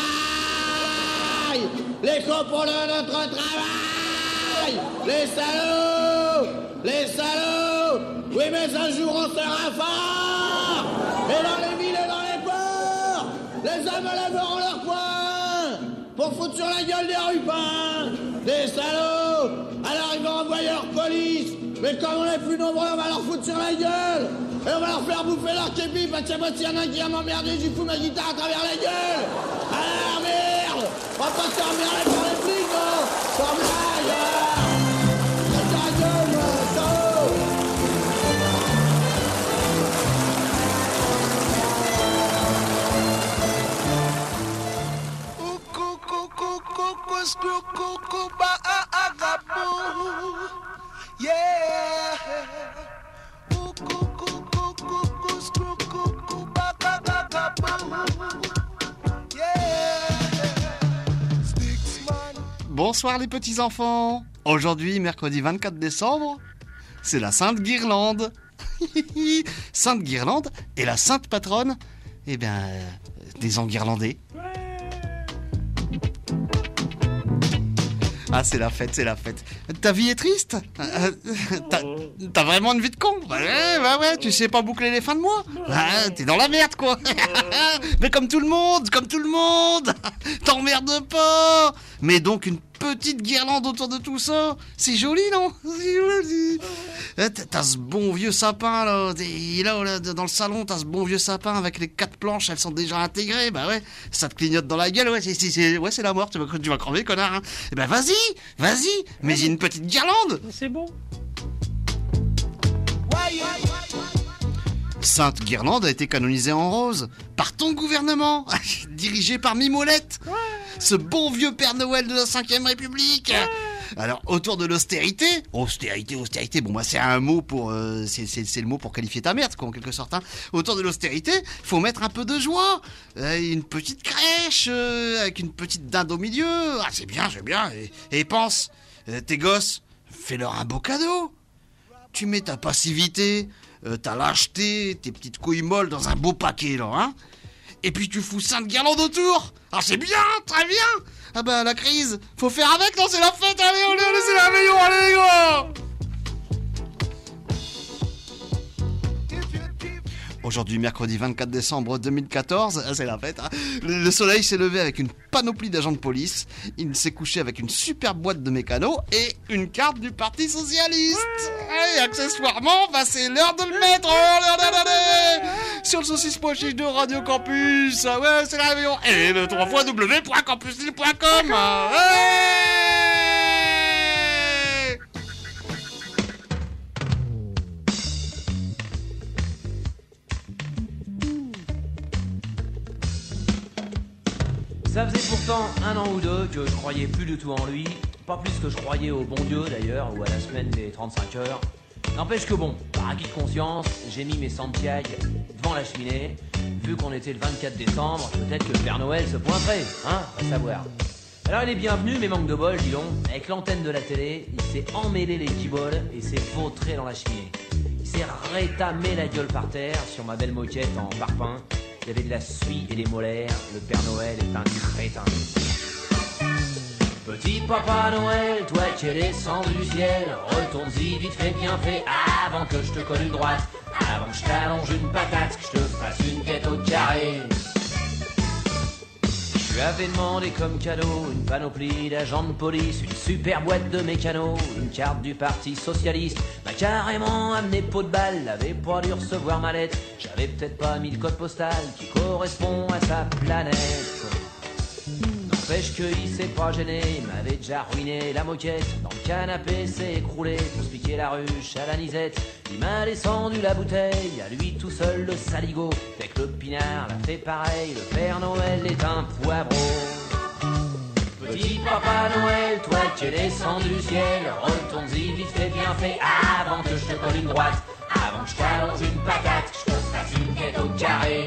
les copeaux de notre travail. Les salauds, les salauds. Oui mais un jour on sera fort. Et dans les villes et dans les ports, les hommes lèveront leurs poings pour foutre sur la gueule des rupins. Des salauds. Alors ils vont envoyer leur police. Mais comme on est plus nombreux, on va leur foutre sur la gueule. Et on va leur faire bouffer leur képi. Parce que moi s'il y en a un qui va m'emmerder, j'y fous ma guitare à travers la gueule. Alors merde. On va pas se faire emmerder par les flics, non. Sans blague. C'est ta gueule, moi, salaud. Cuckoo, cuckoo, cuckoo, cuckoo, ba, ah, ah, ga, boo. Bonsoir les petits enfants. Aujourd'hui, mercredi vingt-quatre décembre, c'est la Sainte Guirlande. Sainte Guirlande est la sainte patronne, eh bien, euh, des enguirlandais. Ah, c'est la fête, c'est la fête. Ta vie est triste ? euh, t'as, t'as vraiment une vie de con ? Bah ouais, bah ouais, tu sais pas boucler les fins de mois ? Bah, t'es dans la merde, quoi. Mais comme tout le monde, comme tout le monde. T'emmerdes pas. Mais donc une petite guirlande autour de tout ça, c'est joli, non ? C'est joli. T'as ce bon vieux sapin, là. Et là, là, dans le salon, t'as ce bon vieux sapin avec les quatre planches, elles sont déjà intégrées. Bah ouais, ça te clignote dans la gueule. Ouais, c'est, c'est, ouais, c'est la mort, tu vas, tu vas crever, connard. Hein. Et ben vas-y, vas-y, mais j'ai une petite guirlande. C'est bon. Sainte Guirlande a été canonisée en rose par ton gouvernement, dirigé par Mimolette, ouais. Ce bon vieux Père Noël de la cinquième République. Ouais. Alors, autour de l'austérité, austérité, austérité, bon, bah, c'est un mot pour, euh, c'est, c'est, c'est le mot pour qualifier ta merde, quoi, en quelque sorte, hein. Autour de l'austérité, faut mettre un peu de joie, euh, une petite crèche, euh, avec une petite dinde au milieu, ah, c'est bien, c'est bien, et, et pense, euh, tes gosses, fais-leur un beau cadeau, tu mets ta passivité, euh, ta lâcheté, tes petites couilles molles dans un beau paquet, là, hein. Et puis tu fous Sainte Guirlande autour. Ah, c'est bien, très bien. Ah bah, la crise, faut faire avec, non, c'est la fête, allez, allez, allez, c'est la meilleure, allez, les gars. Aujourd'hui, mercredi vingt-quatre décembre deux mille quatorze, c'est la fête, hein. Le soleil s'est levé avec une panoplie d'agents de police. Il s'est couché avec une super boîte de mécanos et une carte du Parti Socialiste. Ouais. Et accessoirement, bah, c'est l'heure de le mettre. Oh, allez, allez, allez. Sur le saucisse pois chiche de Radio Campus. Ouais, c'est la meilleure. Et le trois fois w point campus lille point com. Ouais. Ça faisait pourtant un an ou deux que je croyais plus du tout en lui, pas plus que je croyais au bon Dieu d'ailleurs, ou à la semaine des trente-cinq heures. N'empêche que bon, par acquis de conscience, j'ai mis mes Santiago devant la cheminée. Vu qu'on était le vingt-quatre décembre, peut-être que le Père Noël se pointerait, hein, à savoir. Alors il est bienvenu, mais manque de bol, dis donc. Avec l'antenne de la télé, il s'est emmêlé les giboles et s'est vautré dans la cheminée. Il s'est rétamé la gueule par terre sur ma belle moquette en parpaing. Il y avait de la suie et des molaires, le Père Noël est un crétin. Petit Papa Noël, toi qui es descendu du ciel, retourne-y vite fait bien fait, avant que je te colle une droite, avant que je t'allonge une patate, que je te fasse une tête au carré. Je lui avais demandé comme cadeau une panoplie d'agents de police, une super boîte de mécanos, une carte du Parti Socialiste. M'a carrément amené pot de balle, avait pas dû recevoir ma lettre. J'avais peut-être pas mis le code postal qui correspond à sa planète. N'empêche qu'il s'est pas gêné, il m'avait déjà ruiné la moquette. Dans le canapé s'est écroulé pour se piquer la ruche à la nisette. Il m'a descendu la bouteille, à lui tout seul le saligo. Dès que le pinard l'a fait pareil, le Père Noël est un poivreau. Petit Papa Noël, toi qui es descendu du ciel, retourne-y vite fait bien fait, avant que je te colle une droite, avant que je t'allonge une patate, que je te fasse une tête au carré.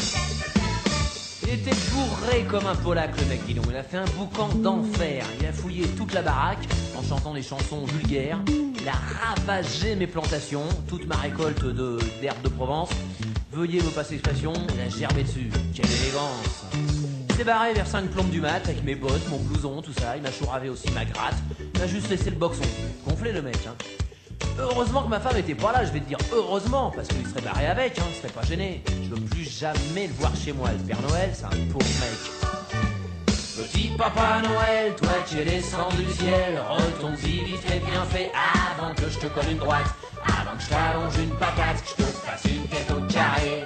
Il était bourré comme un polac, le mec, dis donc. Il a fait un boucan d'enfer. Il a fouillé toute la baraque en chantant des chansons vulgaires. Il a ravagé mes plantations, toute ma récolte de, d'herbes de Provence. Veuillez me passer l'expression, il a gerbé dessus. Quelle élégance! Il s'est barré vers cinq plombes du mat avec mes bottes, mon blouson, tout ça. Il m'a chouravé aussi ma gratte. Il m'a juste laissé le boxon. Gonflé le mec, hein. Heureusement que ma femme était pas là, je vais te dire heureusement, parce qu'il serait barré avec, hein, il serait pas gêné. Je veux plus jamais le voir chez moi, le Père Noël, c'est un pauvre mec. Petit Papa Noël, toi qui es descendu du ciel, retourne-y vite fait bien fait, avant que je te colle une droite, avant que je t'allonge une patate, que je te fasse une tête au carré.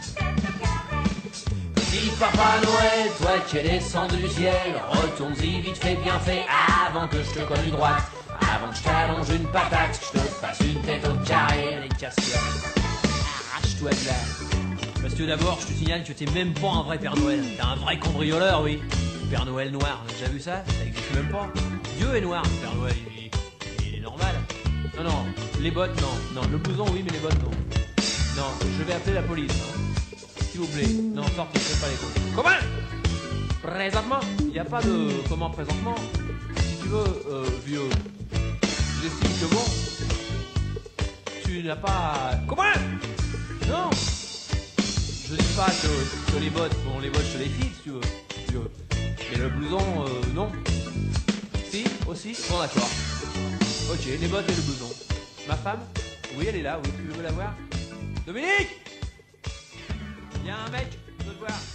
Petit Papa Noël, toi qui es descendu du ciel, retourne-y vite fait bien fait, avant que je te colle une droite, avant que je t'allonge une patate, que je te fasse une tête au carré. Allez, casse-toi, arrache-toi de là. Parce que d'abord, je te signale que t'es même pas un vrai Père Noël. T'es un vrai cambrioleur, oui. Le Père Noël noir, t'as déjà vu ça? Ça existe même pas. Dieu est noir, le Père Noël, il, il, il est normal. Non, non, les bottes, non. Non, le blouson, oui, mais les bottes, non. Non, je vais appeler la police, hein. S'il vous plaît. Non, sortez, faites pas les cons. Comment? Présentement, il n'y a pas de... Comment présentement? Si tu veux veux, euh, vieux, j'estime que bon, tu n'as pas... Comment? Non. Je dis pas que, que les bottes, bon, les bottes, je les file, si tu veux, vieux. Mais le blouson, euh, non. Si, aussi? Bon, d'accord. Ok, les bottes et le blouson. Ma femme? Oui, elle est là, oui, tu veux la voir? Dominique! Il y a un mec, je veux te voir.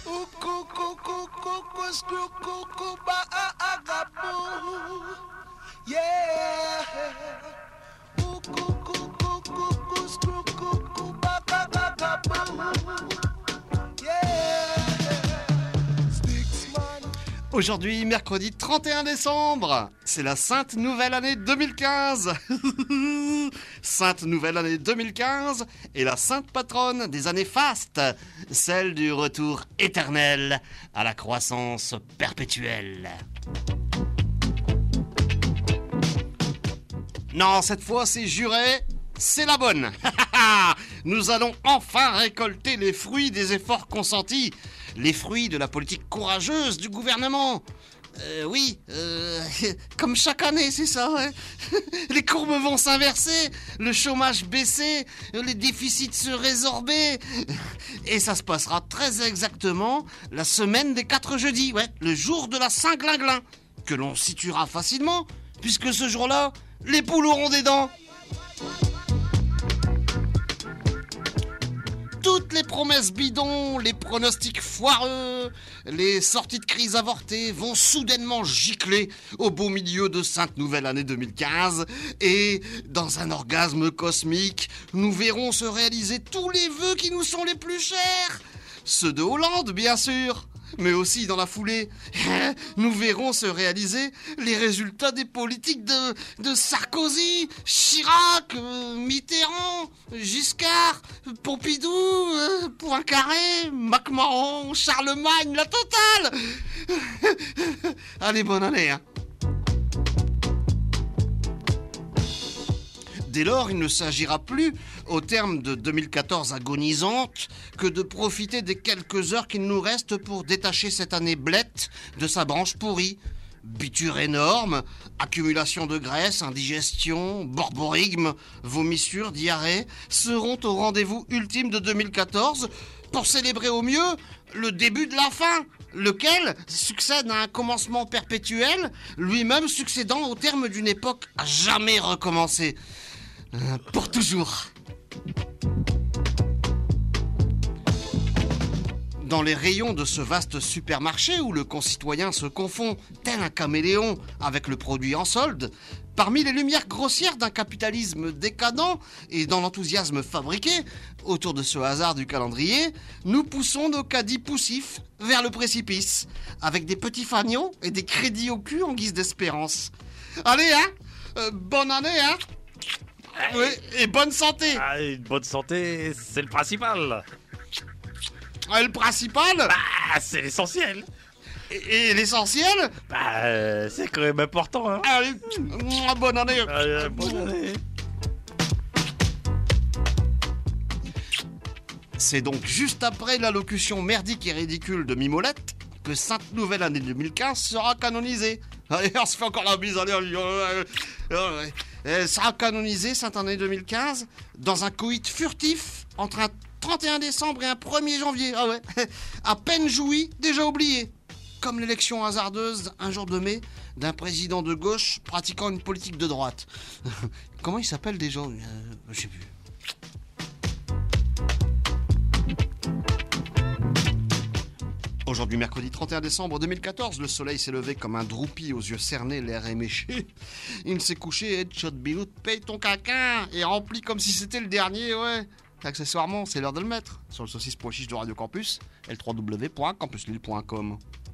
Aujourd'hui, mercredi trente et un décembre, c'est la Sainte Nouvelle Année deux mille quinze. Sainte Nouvelle Année deux mille quinze est la sainte patronne des années fastes, celle du retour éternel à la croissance perpétuelle. Non, cette fois c'est juré, c'est la bonne. Nous allons enfin récolter les fruits des efforts consentis, les fruits de la politique courageuse du gouvernement. Euh, oui, euh, comme chaque année, c'est ça, ouais. Les courbes vont s'inverser, le chômage baisser, les déficits se résorber. Et ça se passera très exactement la semaine des quatre jeudis, ouais, le jour de la Saint-Glinglin, que l'on situera facilement, puisque ce jour-là, les poules auront des dents. Toutes les promesses bidons, les pronostics foireux, les sorties de crise avortées vont soudainement gicler au beau milieu de Sainte Nouvelle Année deux mille quinze. Et dans un orgasme cosmique, nous verrons se réaliser tous les vœux qui nous sont les plus chers. Ceux de Hollande, bien sûr. Mais aussi dans la foulée, nous verrons se réaliser les résultats des politiques de, de Sarkozy, Chirac, euh, Mitterrand, Giscard, Pompidou, euh, Poincaré, MacMahon, Charlemagne, la totale. Allez, bonne année, hein. Dès lors, il ne s'agira plus, au terme de deux mille quatorze agonisante, que de profiter des quelques heures qu'il nous reste pour détacher cette année blette de sa branche pourrie. Biture énorme, accumulation de graisse, indigestion, borborigme, vomissure, diarrhée seront au rendez-vous ultime de deux mille quatorze pour célébrer au mieux le début de la fin, lequel succède à un commencement perpétuel, lui-même succédant au terme d'une époque à jamais recommencer. Euh, pour toujours. Dans les rayons de ce vaste supermarché où le concitoyen se confond tel un caméléon avec le produit en solde, parmi les lumières grossières d'un capitalisme décadent et dans l'enthousiasme fabriqué autour de ce hasard du calendrier, nous poussons nos caddies poussifs vers le précipice, avec des petits fanions et des crédits au cul en guise d'espérance. Allez, hein, euh, bonne année, hein. Oui, et bonne santé. Ah, une bonne santé, c'est le principal. Ah, le principal, bah, c'est l'essentiel. Et, et l'essentiel, bah, euh, c'est quand même important, hein. Allez, bonne année. Allez, bonne année. C'est donc juste après l'allocution merdique et ridicule de Mimolette que Sainte Nouvelle Année deux mille quinze sera canonisée. Allez, on se fait encore la bise, allez, allez, allez, allez. Elle sera canonisée, Sainte Année deux mille quinze, dans un coït furtif entre un trente et un décembre et un premier janvier. Ah ouais, à peine joui, déjà oublié. Comme l'élection hasardeuse, un jour de mai, d'un président de gauche pratiquant une politique de droite. Comment il s'appelle déjà euh, Je sais plus. Aujourd'hui, mercredi trente et un décembre deux mille quatorze, le soleil s'est levé comme un droupi aux yeux cernés, l'air éméché. Il s'est couché, headshot bilout, paye ton caquin, et rempli comme si c'était le dernier, ouais. Accessoirement, c'est l'heure de le mettre, sur le saucisse pois chiche de Radio Campus, l w w point campus lille point com.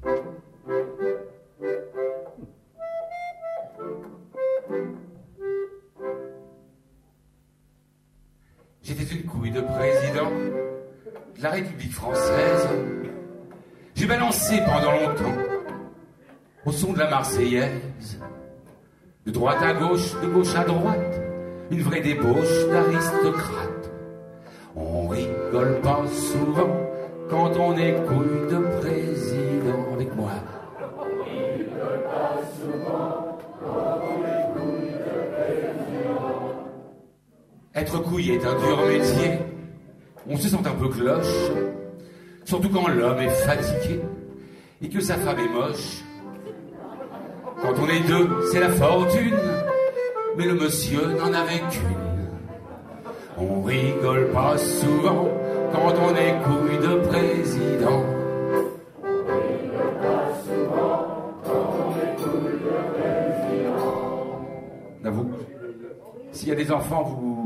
J'étais une couille de président de la République française. J'ai balancé pendant longtemps, au son de la Marseillaise, de droite à gauche, de gauche à droite, une vraie débauche d'aristocrate. On rigole pas souvent quand on est couille de président avec moi. On rigole pas souvent Être couille est un dur métier. On se sent un peu cloche, surtout quand l'homme est fatigué et que sa femme est moche. Quand on est deux, c'est la fortune, mais le monsieur n'en avait qu'une. On rigole pas souvent quand on est couille de président. On rigole pas souvent quand on est couille de président. N'avoue, s'il y a des enfants, vous...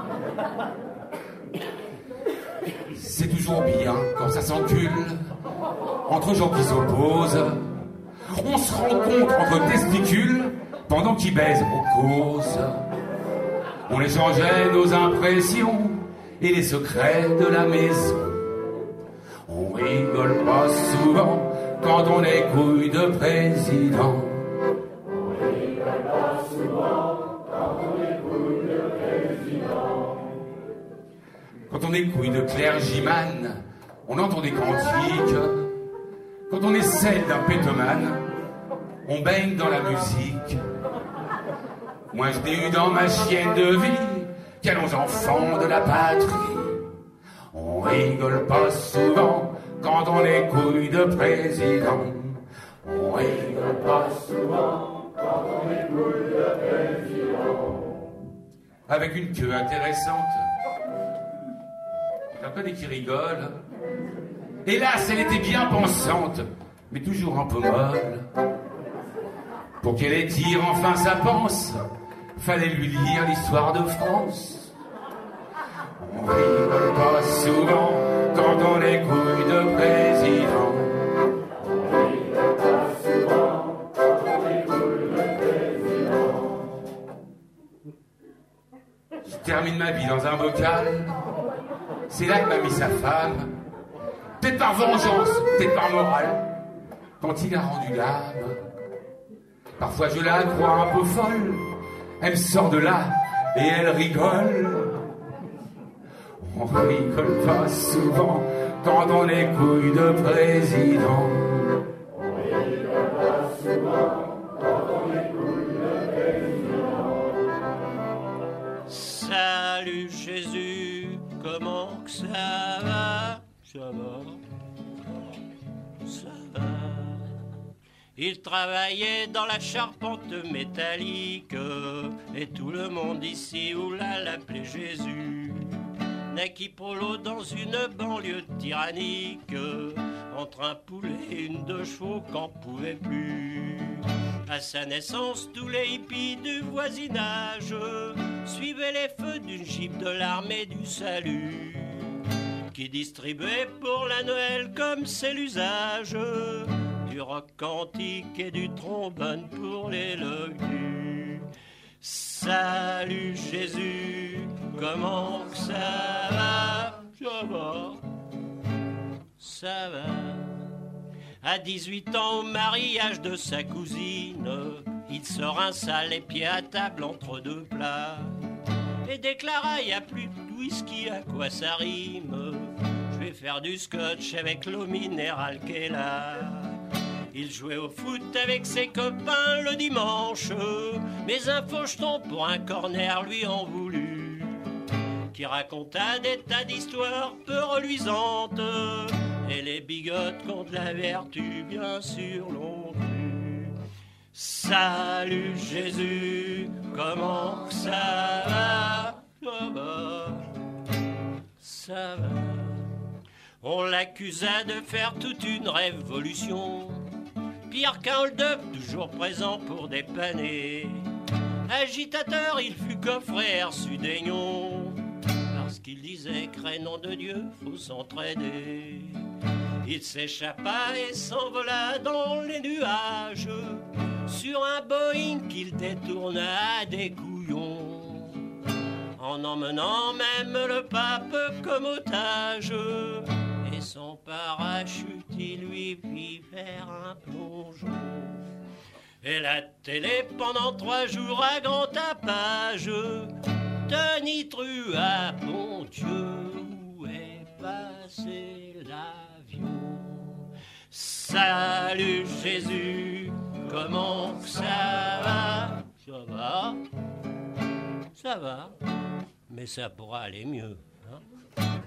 C'est toujours bien quand ça s'encule entre gens qui s'opposent. On se rencontre entre testicules pendant qu'ils baisent aux causes. On échangeait nos impressions et les secrets de la maison. On rigole pas souvent quand on est couille de président. On rigole pas souvent quand on est couille de président. Quand on est couille de clergyman, on entend des cantiques. Quand on est celle d'un pétomane, on baigne dans la musique. Moi je n'ai eu dans ma chienne de vie qu'allons enfants de la patrie. On rigole pas souvent quand on est couille de président. On rigole pas souvent quand on est couille de président. Avec une queue intéressante. J'en connais qui rigolent. Hélas, elle était bien pensante, mais toujours un peu molle. Pour qu'elle étire enfin sa panse, fallait lui lire l'histoire de France. On rigole pas souvent quand on est couille de président. On rigole pas souvent quand on est couille de président. Je termine ma vie dans un bocal. C'est là que m'a mis sa femme. Peut-être par vengeance, peut-être par morale. Quand il a rendu l'âme. Parfois je la crois un peu folle. Elle sort de là et elle rigole. On rigole pas souvent quand on est couille de président. On rigole pas souvent quand on est couille de président. Salut Jésus, comment que ça va? Ça va, ça va. Il travaillait dans la charpente métallique et tout le monde ici oula l'appelait Jésus. Naquit Polo dans une banlieue tyrannique, entre un poulet et une deux chevaux qu'en pouvait plus. À sa naissance, tous les hippies du voisinage suivaient les feux d'une jeep de l'armée du salut, qui distribuait pour la Noël comme c'est l'usage du rock antique et du trombone pour les logus. Salut Jésus, comment que ça va? Ça va, ça va. À dix-huit ans, au mariage de sa cousine, il se rinça les pieds à table entre deux plats et déclara: y a plus de whisky, à quoi ça rime? Je vais faire du scotch avec l'eau minérale qu'est là. Il jouait au foot avec ses copains le dimanche, mais un faucheton pour un corner lui en voulut, qui raconta des tas d'histoires peu reluisantes, et les bigotes contre la vertu bien sûr l'ont cru. Salut Jésus, comment que ça va? Ça va, ça va. On l'accusa de faire toute une révolution, pire qu'un hold-up toujours présent pour dépanner. Agitateur, il fut coffreur sudaignons, parce qu'il disait que nom de Dieu, faut s'entraider. Il s'échappa et s'envola dans les nuages sur un Boeing qu'il détourna à des couillons, en emmenant même le pape comme otage. Et son parachute, il lui fit faire un plongeon. Et la télé pendant trois jours à grand tapage tonitru-a, bon Dieu, où est passé l'avion? Salut Jésus, comment que ça va? Ça va. Ça va. Mais ça pourra aller mieux. Hein.